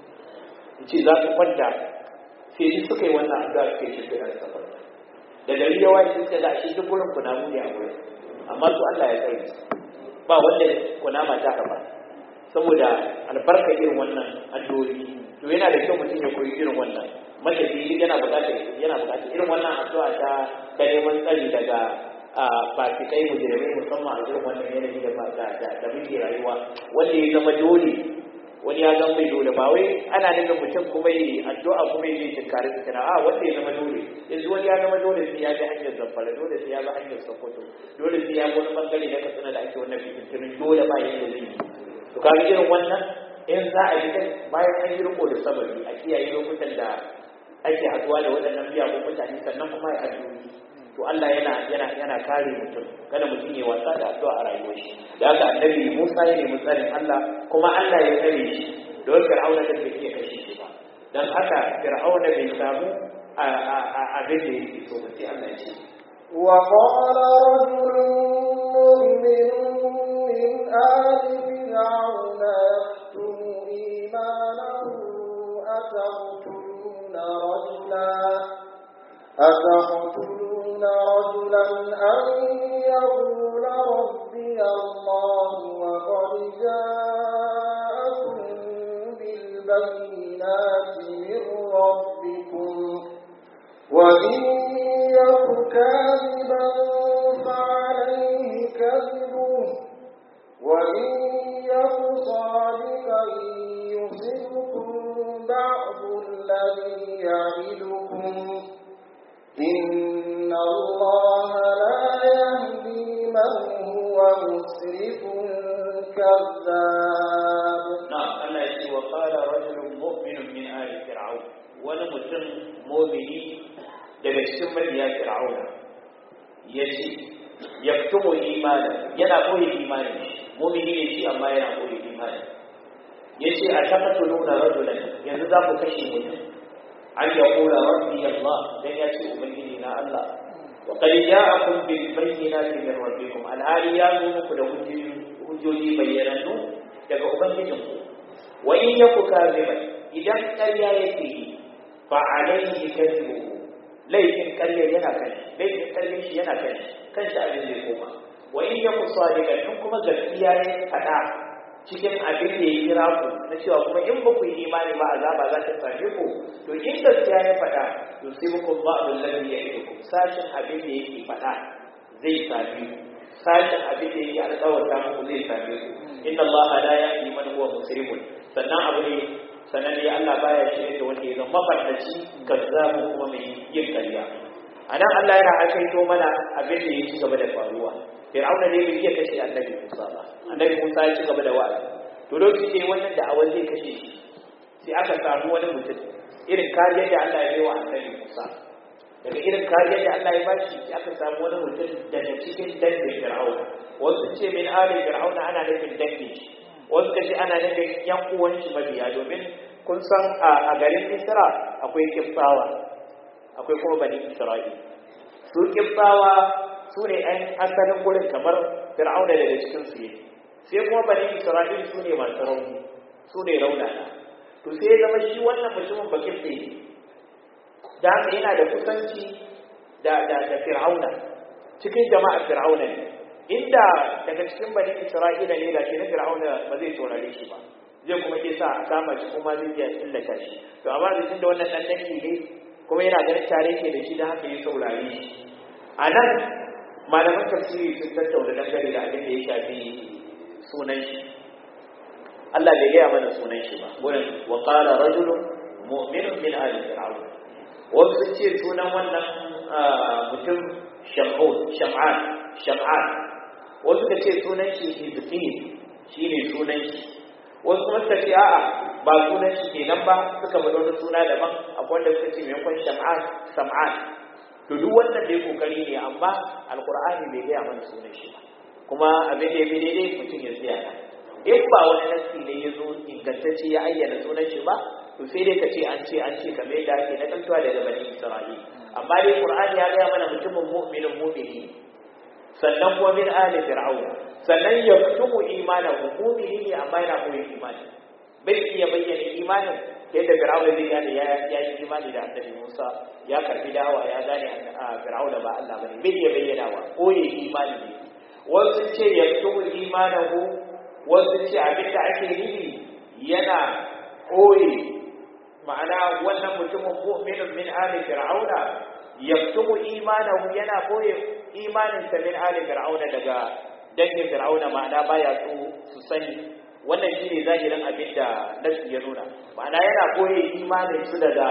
ce za su kwanta sai duk suka yi wannan addu'a suka yi shirya da safar da gari yawa sun ga shi duk gurin kunamu ne a gurin amma su Allah ya tsare ba wanda kunama ta raba saboda albarka irin wannan addu'o'i to yana da kyau mutum ya koyi irin wannan matafi yana buƙatar irin wannan addu'a ta neman tsari daga fasikai mujrimai musamman a irin wannan yanayi da muke rayuwa wanda ya zama dole wani ya zama mai dole ba wai ana nufin mutum kuma yi addu'a kuma yi tinkari su tana wanda ya zama dole yanzu wani ya zama dole sai ya bi hanyar Zamfara dole sai ya bi hanyar Sokoto dole sai ya bi wani bangare na Katsina da ake wannan fitintunin dole ba yadda zai yi to kaga irin wannan in za a yi kai bayan an yi riko da sabari a kiyaye lokutan da ake haɗuwa da waɗannan miyagun mutane sannan kuma ya addu'o'i to Allah yana kare mutum kada mutum ya wasa da addu'a a rayuwar shi da haka annabi Musa ya nemi tsarin Allah kuma Allah ya tsare shi don Fir'auna da bai iya kashe shi ba dan haka Fir'auna bai samu abin da yake so ba sai Allah ya ce wa qala rajulun min ali fir'auna yaktumu imanahu أتقتلون رجلا أن يقول ربي الله وقد جاءكم بالبينات من ربكم وإن يك كاذبا فعليه كذبه وإن يك صادقا يصبكم بعض الذي يعدكم إن الله لا يهدي من هو مسرف كذاب. نعم الله daga cikin mabiya fir'auna yace yaktumu imana yana koyi imani mu'mini ne shi amma yana koyi imani yace a taqtuluna rajulan yanzu za ku kashe mutum an yaqula rabbi Allah dan yace ubangiji na Allah wa qad ja'akum bil bayyinati min rabbikum al-ali ya zo muku da hujjoji bayyanannu daga ubangijinku wa in yaku kaziban idan ƙarya yake fa alayhi kadhibuhu laifin ƙarya yana kan laifin ƙarya shi yana kan shi abin zai koma wa in yaku sadiqan in kuma gaskiya ya faɗa cikin abin da ya kira ku na cewa kuma in ba ku yi imani ba azaba za ta same ku to in gaskiya ya faɗa to sai muku ba'd alladhi ya'idukum sashin abin da yake faɗa zai same ku sashin abin da yake alƙawarta muku zai same ku inna Allah la yahdi man huwa musrifun sannan abu ne sannan ya Allah baya shirye da wanda ya zama mafarnaci kazzabu kuma mai yin ƙarya anan Allah yana akaito mana abin da ya ci gaba da faruwa Fir'auna ne bai iya kashe Annabi Musa ba Annabi Musa ya ci gaba da wa'azi to lokacin da wannan da awal zai kashe shi sai aka samu wani mutum irin kariyar da Allah ya yi wa Annabi Musa daga irin kariyar da Allah ya ba shi aka samu wani mutum daga cikin dangin Fir'auna wasu ce min ali Fir'auna ana nufin dangin shi wasu kace ana nufin yan uwan shi mabiya domin kun san a garin Misra akwai Kibbawa akwai kuma Bani Isra'il su Kibbawa su ne ɗan asalin gurin kamar Fir'auna daga cikin su yake sai kuma Bani Isra'il su ne masu rauni su ne raunana to sai ya zama shi wannan mutumin bakin sai da haka yana da kusanci da Fir'auna cikin jama'ar Fir'auna ne inda daga cikin Bani Isra'ila ne da shi na Fir'auna ba zai saurare shi ba zai kuma ke sa a kama shi kuma zai iya illata shi to amma da tunda wannan dan danki ne kuma yana ganin tare ke da shi da haka ya saurare shi a nan malaman tafsiri sun tattauna dangane da abin da ya shafi sunan shi Allah bai gaya mana sunan shi ba wurin wa qala rajulun mu'minun min ali fir'aun wasu sun ce sunan wannan mutum sham'an wasu ka ce sunan shi hizqil shine sunan shi wasu kuma suka ce a'a ba sunan shi kenan ba suka bada wani suna daban akwai wanda suka ce maimakon sam'an to duk wannan dai kokari ne amma alqur'ani bai gaya mana sunan shi ba kuma abin da ya bi daidai mutum ya tsaya in ba wani nasi ne ya zo ingantacce ya ayyana sunan shi ba to sai dai ka ce an ce kamar yadda ake na kantuwa daga Bani Isra'il amma dai qur'ani ya gaya mana mutumin mu'mini sannan kuma min ali fir'auna sannan yaktumu imanahu mu'mini ne amma yana koyi imani bai iya bayyana imanin yadda fir'auna zai gane ya yi imani da annabi Musa ya karbi dawa ya gane fir'auna ba Allah bane bai iya bayyanawa koyi imani ne wasu ce yaktumu imanahu wasu ce abin da ake nufi yana koyi ma'ana wannan mutumin mu'minun min ali fir'auna yaktumu imanahu yana koyi imaninsa min ali fir'auna daga dangin fir'auna ma'ana baya su sani wannan shine zahirin abin da nasu ya nuna ma'ana yana koyi imanin su daga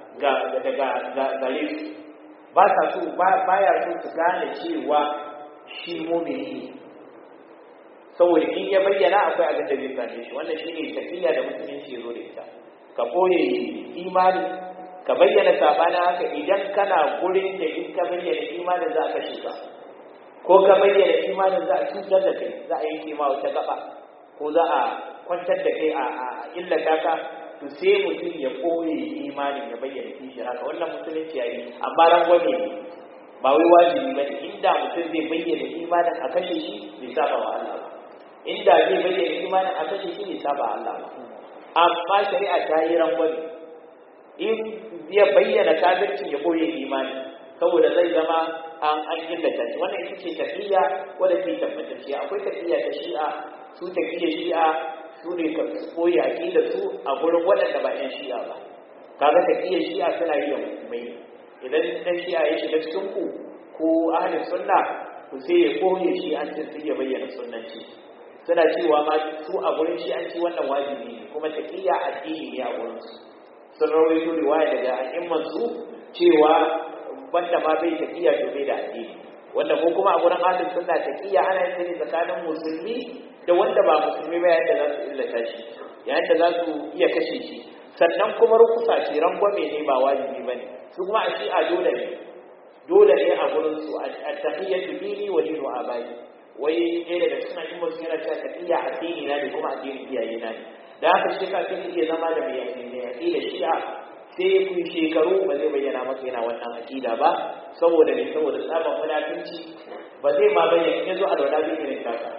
gare su ba sa so baya so su gane cewa shi mu'mini saboda in ya bayyana akwai abin da zai same shi wannan shine tafiya da musulunci ya zo da ita ka koyi imani ka bayyana sabanin haka idan kana gurin da in ka bayyana imanin za a kashe ka ko ka bayyana imanin za a cutar da kai za a yanke ma wata gaba ko za a kwantar da kai a illata ka to sai mutum ya koyi imanin ya bayyana kishi haka wannan musulunci yayi amma rangwame ne ba wai wajibi bane inda mutum zai bayyana imanin a kashe shi bai saba wa Allah ba inda zai bayyana imanin a kashe shi bai saba wa Allah ba amma shari'a ta yi rangwame in ya bayyana kafircin ya koye imani saboda zai zama an illata shi wannan ita ce tafiya wadda ke tabbatacce akwai tafiya ta shi'a su tafiya shi'a su ne ka koyi aqida su a gurin waɗanda ba ɗan shi'a ba kaga tafiya shi'a suna yi mai idan ɗan shi'a ya shiga cikin ku ko ahlus sunna ku sai ya koye shi an ce sai ya bayyana sunnanci suna cewa ma su a gurin shi an ci wannan wajibi ne kuma tafiya addini ne a gurin su sun rawaito riwaya daga a'imman su cewa wanda ma bai taqiya to bai da addini wanda ko kuma a gurin ahlus sunna taqiya ana yin ne tsakanin musulmi da wanda ba musulmi ba yadda za su illata shi yayin da za su iya kashe shi sannan kuma rukusa ce rangwame ne ba wajibi bane su kuma a shi'a dole ne dole ne a gurin su at-tahiyyatu dini wa dinu abai wai ɗaya daga cikin addinin yana cewa tahiyya addini na ne kuma addinin iyaye na ne da haka shi kafin iya zama da mai aqida shi'a sai ku shekaru ba zai bayyana maka yana wannan aqida ba saboda ne saboda tsaban munafinci ba zai ma bayyana in yazo alwala zai irin taka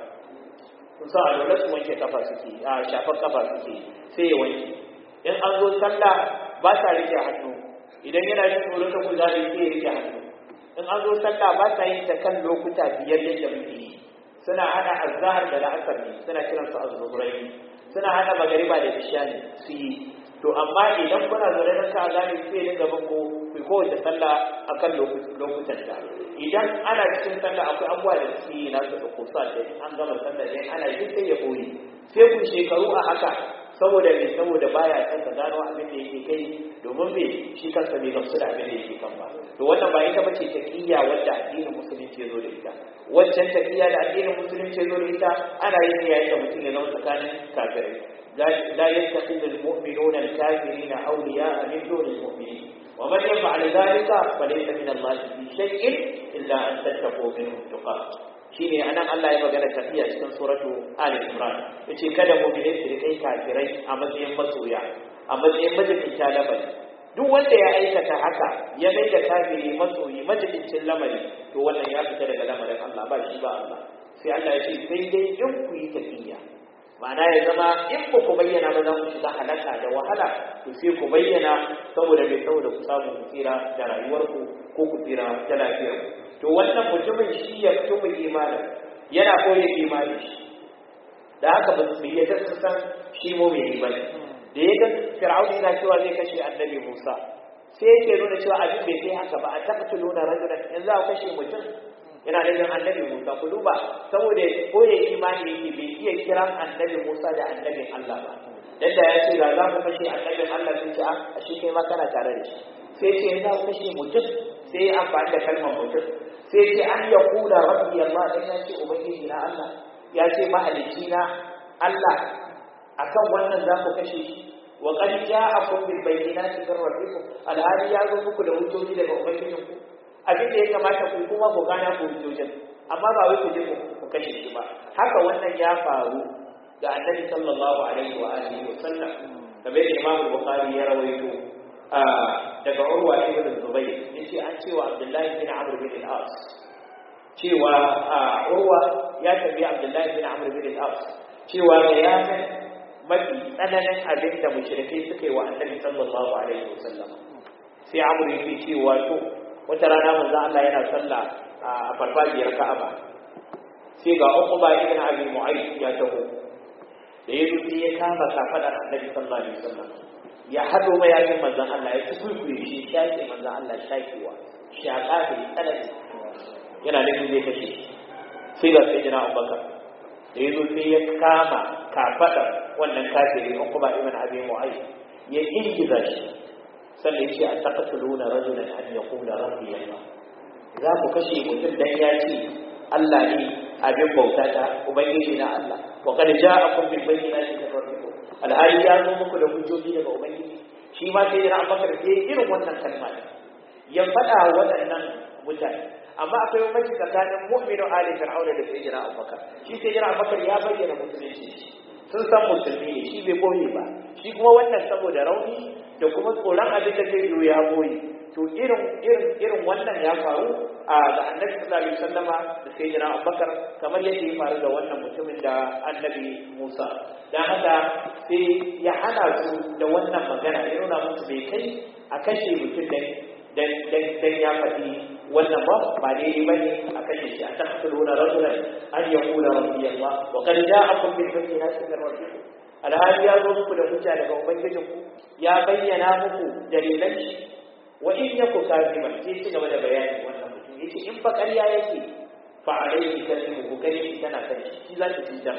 kun san alwala su wanke kafa suke a shafar kafa suke sai ya wanke in an zo sallah ba ta rike hannu idan yana jin tsoron ta kuzari sai ya rike hannu in an zo sallah ba ta yin ta kan lokuta biyar yadda muke yi suna hada azhar da la'asar ne suna kiransu az-zuhrayn suna hada magariba da isha ne su yi to amma idan kuna zaune nan ka gane sai ne gaban ku kowace sallah akan lokutan ta idan ana cikin sallah akwai abubuwa da suke yi nasu da kusa da an gama sallah dai ana yi sai ya koyi sai ku shekaru a haka saboda me saboda baya san ka gano abin da yake kai domin me shi kansa bai gamsu da abin da yake kan ba to wannan ba ita bace taqiyya wadda addinin musulunci ya zo da ita wancan taqiyya da addinin musulunci ya zo da ita ana yin ne yayin da mutum ya zama tsakanin kafirai لا يتخذ المؤمنون الكافرين أولياء من دون المؤمنين ومن يفعل ذلك فليس من الله في شيء إلا أن تتقوا منهم تقاه shine anan Allah ya magana tafiya cikin suratu Ali Imran yace kada mu'mini su kai kafirai a matsayin masoya a matsayin majalisin lamari duk wanda ya aikata haka ya mai da kafiri masoyi majalisin lamari to wannan ya fita daga lamarin Allah ba shi ba Allah sai Allah ya ce sai dai in ku yi tafiya ma'ana ya zama in ba ku bayyana ba za ku shiga halaka da wahala to sai ku bayyana saboda mai saboda ku samu ku tsira da rayuwarku ko ku tsira da lafiyarku to wannan mutumin shi ya fito mai imani yana koyi imani shi da haka ba su yi ta san shi mu'mini ba da ya ga Fir'aun yana cewa zai kashe Annabi Musa sai yake nuna cewa abin bai kai haka ba a taqtuluna rajulan in za ku kashe mutum yana da Annabi Musa ku duba saboda koyi imani yake bai iya kiran Annabi Musa da annabin Allah ba dan da ya ce ga za ku kashe annabin Allah sun ce a shi kai ma kana tare da shi sai ce za ku kashe mutum sai ya amfani da kalmar mutum sai ce an ya kula rabbi Allah dan ya ce ubangiji na Allah ya ce mahalicci na Allah akan wannan za ku kashe shi wa qad ja'akum bil bayyinati min rabbikum alhali ya zo muku da hujjoji daga ubangijinku abin da ya kamata ku kuma ku gana ku hujjojin amma ba wai ku je ku kashe shi ba haka wannan ya faru ga Annabi sallallahu alaihi wa alihi wa sallam kamar da Imam Bukhari ya rawaito daga Urwa ibn Zubayr yace an cewa Abdullah ibn Amr ibn al-As cewa Urwa ya tambayi Abdullah ibn Amr ibn al-As cewa ya san mafi tsananin abin da mushrikai suka yi wa Annabi sallallahu alaihi wa sallam sai Amr yake cewa to wata rana manzo Allah yana sallah a farfajiyar Ka'aba sai ga Uqba ibn Abi Mu'ayth ya taho da yazo sai ya kama kafadar Annabi sallallahu alaihi wasallam ya hado mayakin manzon Allah ya tukuikuye shi shaki manzon Allah shakiwa shaka da tsanani yana nufin zai kashe sai ga sayyidina Abubakar da yazo sai ya kama kafadar wannan kafiri Uqba ibn Abi Mu'ayth ya ingiza shi sannan yace a taqtuluna rajulan an yaqula rabbi Allah za ku kashe mutum dan ya ce Allah ne abin bauta ta ubangiji na Allah wa qad ja'akum bil bayyinati min rabbikum alhali ya zo muku da hujjoji daga ubangiji shi ma sai yana Abubakar sai irin wannan kalma ya faɗa waɗannan mutane amma akwai mace tsakanin mu'minu ali fir'auna da sayyidina Abubakar shi sayyidina Abubakar ya bayyana musulunci sun san musulmi ne shi bai boye ba shi kuma wannan saboda rauni da kuma tsoron abin da zai yi ya boye to irin wannan ya faru a ga Annabi sallallahu alaihi wasallama da sayyidina Abubakar kamar yadda ya faru da wannan mutumin da Annabi Musa dan haka sai ya hana su da wannan magana ya nuna musu bai kai a kashe mutum dan ya faɗi wannan ba daidai bane a kashe shi a taqtuluna rajulan an yaqula rabbi Allah wa qad ja'akum bil bayyinati min rabbikum alhali ya zo muku da hujja daga ubangijinku ya bayyana muku dalilan shi wa in yaku kaziban sai ci gaba da bayani wannan mutum yace in fa ƙarya yake fa alayhi kadhibu kai tana kai shi za ta cutar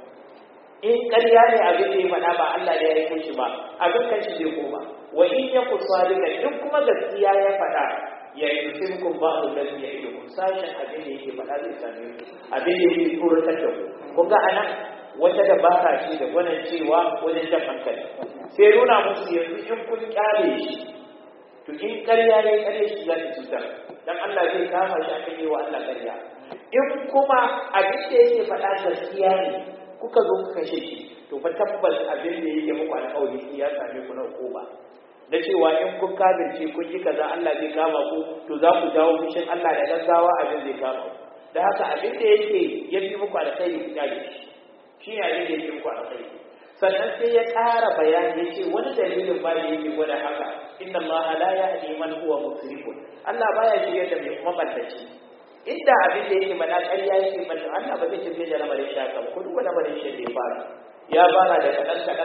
in ƙarya ne abin da ya faɗa ba Allah ne ya yi shi ba abin kan shi zai koma wa in yaku sadiqan in kuma gaskiya ya faɗa ya yi mutum ba a da ya yi kun sashen abin da yake faɗa zai same ku abin da yake tsoratar da ku kun ga anan wata dabara ce da gwanin cewa wajen jan hankali sai nuna musu yanzu in kun kyale shi to in ƙarya ne ƙarya shi za ta cutar dan Allah kama shi akan yi wa Allah ƙarya in kuma abin da yake faɗa gaskiya ne kuka zo kuka kashe shi to fa tabbas abin da yake muku alƙawari ya same ku na hukuma na cewa in kun kafirce kun yi kaza Allah zai kama ku to za ku jawo fushin Allah da gaggawa abin zai kama ku da haka abin da yake ya fi muku alkhairi ku kyale shi ne abin da yake muku alkhairi sannan sai ya ƙara bayani ya ce wani dalilin ba da yake gwada haka inna Allah la yahdi man huwa musrifun Allah baya shirye da mai maballaci inda abin da yake mana ƙarya yake mana Allah ba zai shirye da lamarin shi haka ko duk lamarin shi da ya fara da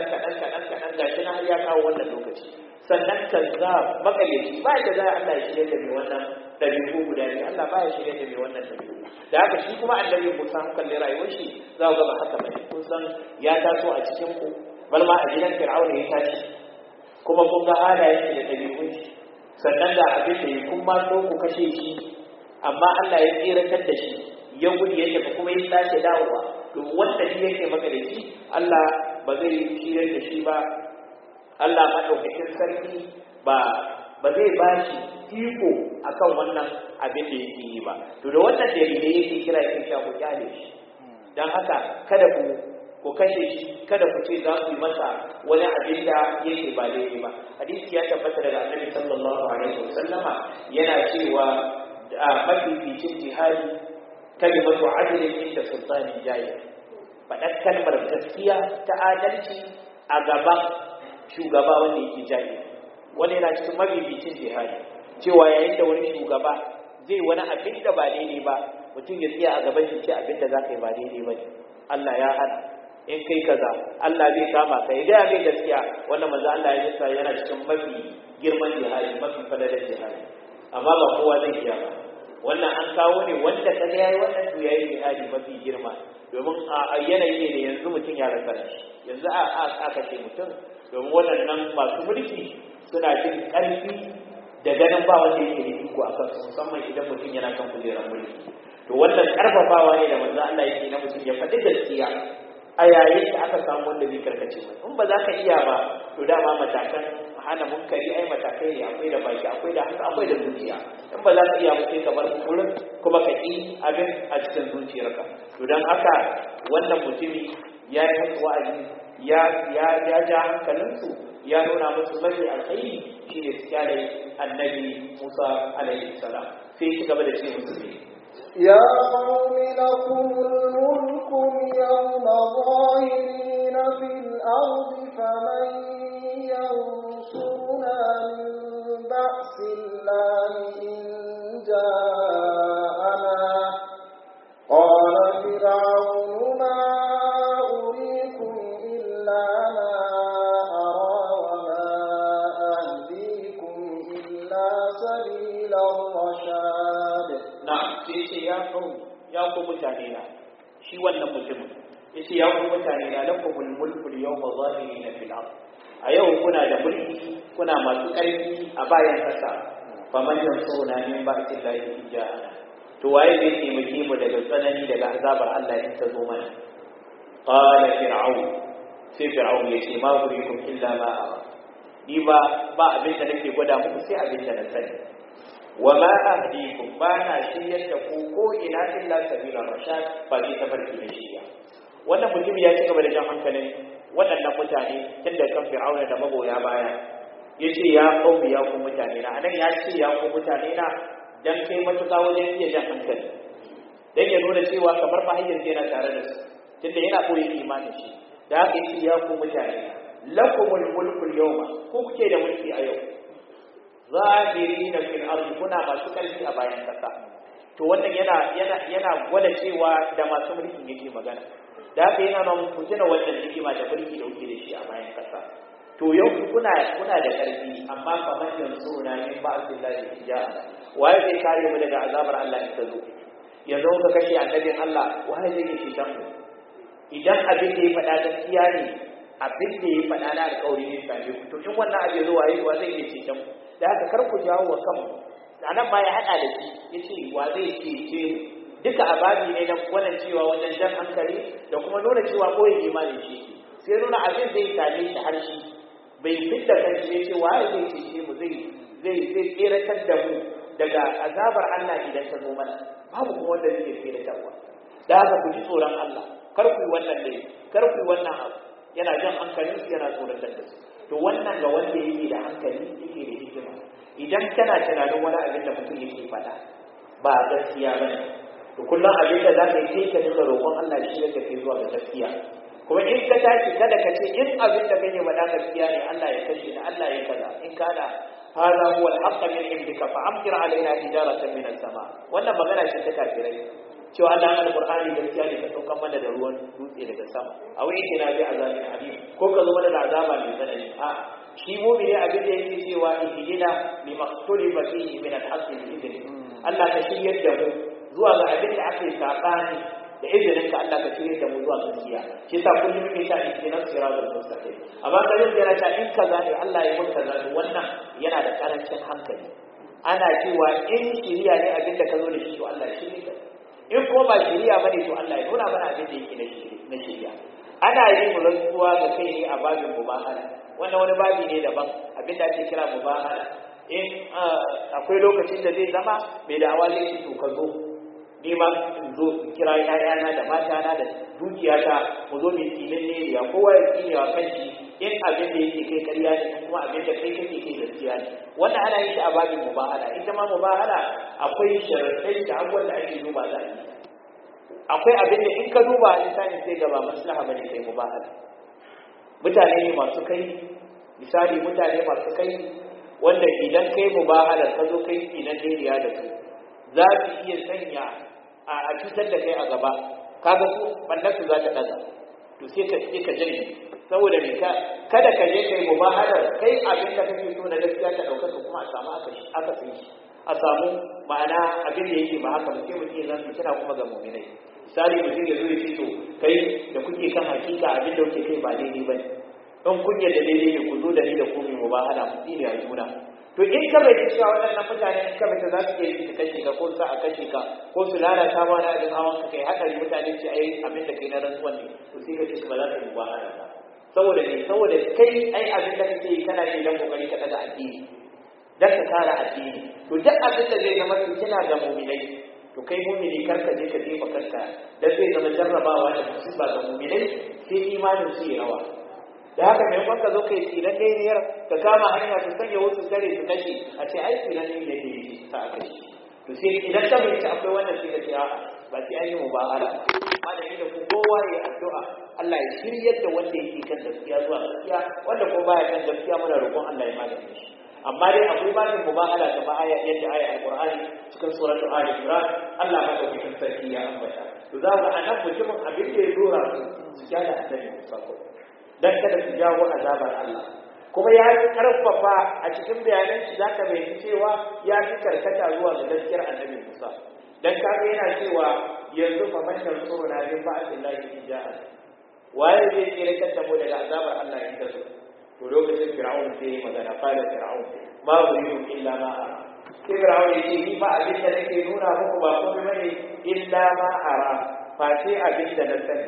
kaɗan gashi na har ya kawo wannan lokaci sannan kaza makayyaci ba da za Allah ya shirye da mai wannan dabi'u guda ne Allah ba ya shirye da mai wannan dabi'u da haka shi kuma annabi Musa kalle rayuwar shi za ku ga ba haka bane kun san ya taso a cikin ku bal ma a gidan Fir'auna ya tashi kuma kun ga halayen shi da dabi'un shi sannan da abin da ya kun ma so ku kashe shi amma Allah ya tsiratar da shi ya gudu ya tafi kuma ya tashi dawowa to wanda shi yake maka da shi Allah ba zai shirye da shi ba Allah madaukakin sarki ba zai ba shi iko akan wannan abin da yake yi ba to da wannan dalilai yake kira yake cewa ku kyale shi dan haka kada ku kashe shi kada ku ce za ku yi masa wani abin da yake ba daidai ba hadisi ya tabbata daga Annabi sallallahu alaihi wasallama yana cewa mafificin jihadi kalimatu adlin inda sultanin jayi faɗar kalmar gaskiya ta adalci a gaban shugaba wanda yake jayi wani yana cikin mabibicin jihadi cewa yayin da wani shugaba zai wani abin da ba daidai ba mutum ya tsaya a gaban shi ce abin da za ka yi ba daidai ba ne Allah ya hana in kai kaza Allah zai kama ka ya gaya mai gaskiya wannan manzo Allah ya sa yana cikin mafi girman jihadi mafi fadalar jihadi amma ba kowa zai iya ba wannan an kawo ne wanda kaga yayi wannan to yayi jihadi mafi girma domin a yanayi ne yanzu mutum ya rasa shi yanzu a kashe mutum domin waɗannan masu mulki suna jin ƙarfi da ganin ba wanda yake da iko a kansu musamman idan mutum yana kan kujerar mulki to wannan ƙarfafawa ne da manzo Allah yake na mutum ya faɗi gaskiya a yayin da aka samu wanda zai karkace mai in ba za ka iya ba to dama matakan hana munkari ai matakai ne akwai da baki akwai da haka akwai da zuciya in ba za ka iya ba sai ka bar kullun kuma ka ƙi abin a cikin zuciyarka to dan haka wannan mutumi ya yi musu wa'azi ya ja hankalinsu ya nuna musu mafi alkhairi shi ne su kyale annabi Musa alaihi salam sai ci gaba da ce musu ne يا قوم لكم الملك اليوم ظاهرين في الأرض فمن ينصرنا من بأس الله إن جاءنا قال فرعون ما أريكم إلا ما أرى وما أهديكم إلا سبيل الرشاد نعم sai ya ku mutane na shi wannan mutumin yace ya ku mutane na lakumul mulku yawma zahirina fil ard a yau kuna da mulki kuna masu ƙarfi a bayan kasa faman yansuruna min ba'dillahi ja'ana to waye zai taimake mu daga tsanani daga azabar Allah in ta zo mana qala fir'aun sai fir'aun yace ma urikum illa ma ara ni ba abin da nake gwada muku sai abin da na sani wa ma ahdikum bana shiryar da ku ko ina illa sabila rashad ba ki tafarki da shiriya wannan mutum ya ci gaba da jan hankalin waɗannan mutane tun da kan fir'auna da magoya baya yace ya qaumi ya ku mutane na anan ya ce ya ku mutane na dan kai matuƙa wajen iya jan hankali dan ya nuna cewa kamar fa hayyar yana tare da su tunda yana koyi imanin shi da haka yace ya ku mutane lakumul mulku yawma ku kuke da mulki a yau zahirina fil ardi kuna masu ƙarfi a bayan kasa to wannan yana gwada cewa da masu mulkin yake magana da haka yana nan ku tuna wannan hikima da mulki da kuke da shi a bayan kasa to yau kuna da ƙarfi amma fa man yansuna min ba'dillahi ja'a waye zai kare mu daga azabar Allah in ta zo yanzu ka kashe annabin Allah waye zai yi shidan mu idan abin da ya faɗa gaskiya ne abin da ya faɗa na alƙawari ne sai ku to in wannan abin zuwa yi wa zai yi shidan mu da haka kar ku jawo wa kanmu anan ma ya hada da shi yace wa zai ce duka ababi ne na wannan cewa wannan jan hankali da kuma nuna cewa koyi imani shi sai nuna abin zai tare shi har shi bai fitta kanshi ne cewa zai ce mu zai tseratar da mu daga azabar Allah idan ta zo mana babu kuma wanda zai tsere ta uwa da haka ku ji tsoron Allah kar ku yi wannan ne kar ku yi wannan abu yana jan hankalin su yana tsoratar da su to wannan ga wanda yake da hankali yake da hikima idan kana tunanin wani abin da mutum yake faɗa ba gaskiya bane to kullum abin da za ka yi sai ka dinga roƙon Allah shi ya tafi zuwa ga gaskiya kuma in ka tashi kada ka ce in abin da kake faɗa gaskiya ne Allah ya kashe da Allah ya kaza in kana hada huwa al-haqq min indika fa amtir alaina hijaratan min as-sama wannan magana ce ta kafirai cewa Allah al-Qur'ani gaskiya ne ka sauka mana da ruwan dutse daga sama a wani kina bi azabin alim ko ka zo mana da azaba mai tsanani a shi mu'mini abin da yake cewa ihdina li maqtulifa fihi min al-haqq bi idni Allah ka shiryar da mu zuwa ga abin da aka yi sabani da izinin ka Allah ka shirye da mu zuwa gaskiya shi yasa kullum muke ta istinan siratal mustaqim amma kallon da ta in kaza ne Allah ya muka kaza wannan yana da karancin hankali ana cewa in shiriya ne abin da ka zo da shi to Allah ya shirye ka in kuma ba shiriya bane to Allah ya nuna mana abin da yake na shiriya ana yin rantsuwa ga kai ne a babin mubahala wannan wani babi ne daban abin da ake kira mubahala in akwai lokacin da zai zama mai da awali to ka zo ni ma in zo in kira ƴaƴana da matana da dukiyata mu zo mu tsinin ne ya kowa ya tsine wa kanshi in abin da yake kai ƙarya ne kuma abin da kai kake kai gaskiya ne wannan ana yin shi a babin mubahala ita ma mubahala akwai sharaɗai da abubuwan da ake duba za a yi akwai abin da in ka duba a lisani sai gaba maslaha bane kai mubahala mutane ne masu kai misali mutane masu kai wanda idan kai mubahala ka zo kai tsinin ne da su za su iya sanya a cutar da kai a gaba kaga su bannarsu za ta daga to sai ka janye saboda me kada ka je kai mubahalar kai abin da kake so na gaskiya ta dauka kuma a samu aka sai shi a samu ma'ana abin da yake ba haka ba sai mutum ya zanta kira kuma ga mu'minai misali mutum ya zo ya ce to kai da kuke kan hakika abin da kuke kai ba daidai bane don kun yadda daidai ne ku zo da ni da ku mu mubahala mu tsire a juna to in ka bai cewa waɗannan mutane in ka bai za su iya su kashe ka ko sa a kashe ka ko su lalata ma na abin hawan ka kai haɗari mutane ce ai abin da kai na rantsuwan ne to sai ka ce ba za ka yi ba hana ba saboda ne saboda kai ai abin da kake yi kana yi dan kokari ka daga addini dan ka kare addini to duk abin da zai zama kina ga mu'minai to kai mu'mini karka je ka jefa kanka dan zai zama jarrabawa da musiba ga mu'minai sai imanin su ya rawa da haka mai kwanka zo kai tsinan daidayar ka kama hanya su sanya wasu tare su kashe a ce ai tsinan ne da ne sa a kashe to sai idan ka bai akwai wannan sai ka ce a'a ba sai an yi mubahala amma da da ku kowa ya addu'a Allah ya shiryar da wanda yake kan gaskiya zuwa gaskiya wanda ko baya kan gaskiya muna roƙon Allah ya magance shi amma dai akwai babin mubahala da ba aya yadda aya alqur'ani cikin suratul ali imran Allah madaukakin sarki ya ambata to za ka anan mutumin abin da ya dora su kyala annabi Musa dan kada su jawo azabar Allah kuma ya karfafa a cikin bayanan shi zaka bayyana cewa ya fi karkata zuwa ga gaskiyar annabi Musa dan kaga yana cewa yanzu fa man yansuruna min ba'dillahi ija'a waye zai kire kanta mu daga azabar Allah in ta zo to lokacin fir'aun sai magana fara fir'aun ma uridu illa ma ara sai fir'aun yace ni fa abin da nake nuna muku ba komai bane illa ma ara fa sai abin da na sani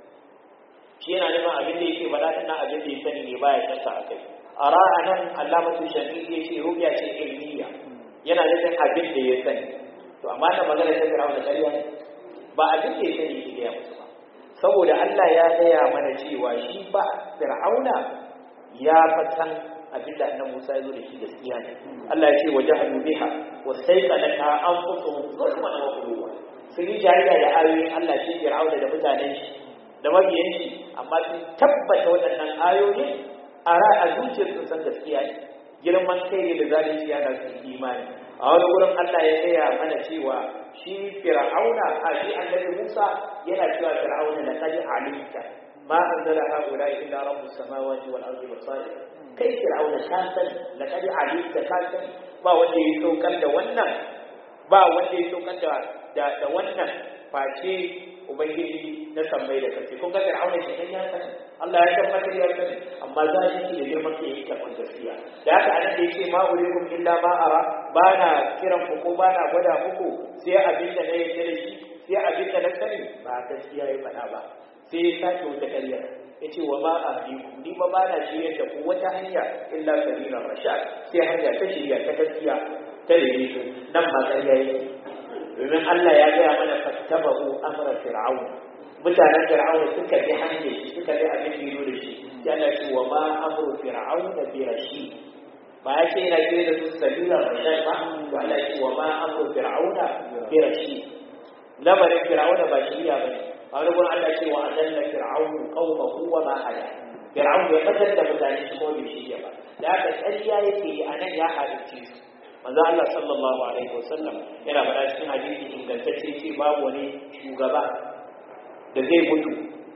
shi yana neman abin da yake faɗa tana abin da ya sani ne baya shakka a kai a ra'anan alamatu shafi'i ya ce rubiya ce ilmiya yana nufin abin da ya sani to amma da magana ta fir'auna ƙarya ba abin da ya sani shi ya musu ba saboda Allah ya gaya mana cewa shi ba fir'auna ya fatan abin da annabi Musa ya zo da shi gaskiya ne Allah ya ce wajahadu biha wastayqanatha anfusuhum zulman wa uluwa sun yi jariya da ayoyin Allah shi fir'auna da mutanen shi da mabiyan shi amma sun tabbata waɗannan ayoyin a zuciyar sun san gaskiya ne girman kai ne da zalunci yana su imani a wani wurin Allah ya gaya mana cewa shi fir'auna a shi annabi Musa yana cewa fir'auna la qad alimta ma anzala haula illa rabbus samawati wal ardi basair kai fir'auna ka san la qad alimta ka san ba wanda ya saukar da wannan ba wanda ya saukar da wannan face ubangiji na sammai da kace kun ga fir'auna shi kan ya san Allah ya tabbatar ya san amma zalunci da girman kai yake kan gaskiya da haka anan da yake ma urikum illa ma ara bana kiran ku ko bana gwada muku sai abin da na yake da shi sai abin da na sani ba gaskiya ya faɗa ba sai ya sake wata ƙarya yace wa ma abiku ni ba na shirye da ku wata hanya illa sabila rashad sai hanya ta shirya ta gaskiya television nan ma ƙarya yake domin Allah ya gaya mana fattabahu amra fir'aun mutanen fir'aun suka bi hanye suka bi abin da da shi ya Allah ce wa ma amru fir'aun bi rashid ba ya ce yana kire da su sabila rashid ba to Allah ce wa ma amru fir'aun bi rashid lamarin fir'aun ba shiriya bane a wani gurin Allah ce wa adalla fir'aun qaumahu wa ma hada fir'aun ya fitar da mutane shi ko bai shiriya ba da haka ƙarya yake anan ya halicce su manzo Allah sallallahu alaihi wasallam yana faɗa cikin hadisi ingantacce ce babu wani shugaba da zai mutu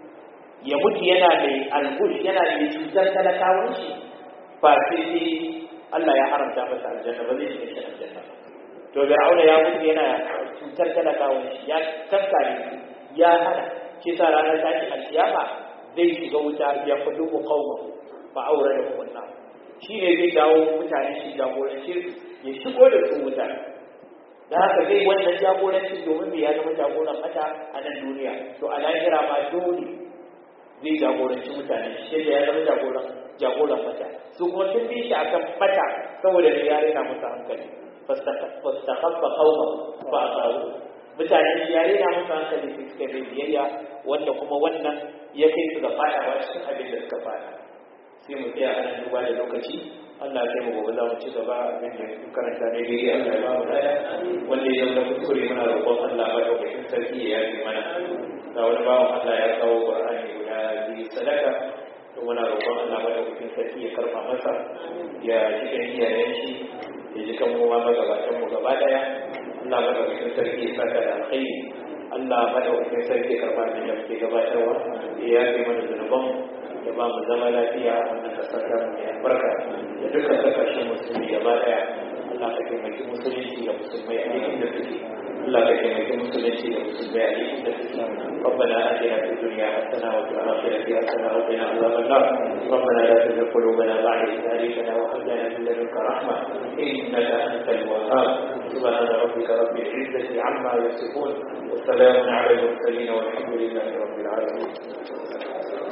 ya mutu yana mai algush yana mai cutar talakawan shi fa sai Allah ya haramta masa aljanna ba zai shiga aljanna to Fir'auna ya mutu yana cutar talakawan shi ya kaskare ya hana kisa ranar tashi alkiyama zai shiga wuta ya fudu qaumahu fa awradahu an-nar shi ne zai dawo mutane shi jagoranci ya shigo da su wuta da haka zai wannan jagoranci domin ya zama jagoran mata a nan duniya to a lahira ma dole zai jagoranci mutane shi da ya zama jagoran mata su kuma sun bi shi akan mata saboda da ya rena musu hankali fastaqaffa qaumahu fa aqawu mutane shi ya rena musu hankali su suka yi biyayya wanda kuma wannan ya kai su ga fadawa cikin abin da suka fada sai mu tsaya a nan duba da lokaci Allah ya mu gobe za mu ci gaba abin da karanta ne dai Allah ya ba mu lada wanda ya zama kuskure muna roƙon Allah ba daukakin sarki ya yi mana da wani bawan Allah ya kawo Qur'ani guda biyu sadaka to muna roƙon Allah ba daukakin sarki ya karfa masa ya cikin iyayen shi ya ji kan mu ma gabatan mu gaba daya Allah ba daukakin sarki ya saka da alkhairi Allah ba daukakin sarki ya karfa da muke gabatarwa ya yi mana zunuban ya ba mu zama lafiya wannan kasar da mu ya barka da dukkan kasashen musulmi gaba daya Allah ka taimaki musulunci da musulmai a cikin da suke Allah ka taimaki musulunci da musulmai a cikin da suke ربنا آتنا في الدنيا حسنة وفي الآخرة حسنة وقنا عذاب النار ربنا لا تزغ قلوبنا بعد إذ هديتنا وهب لنا من لدنك رحمة إنك أنت الوهاب سبحان ربك رب العزة عما يصفون والسلام على المرسلين والحمد لله رب العالمين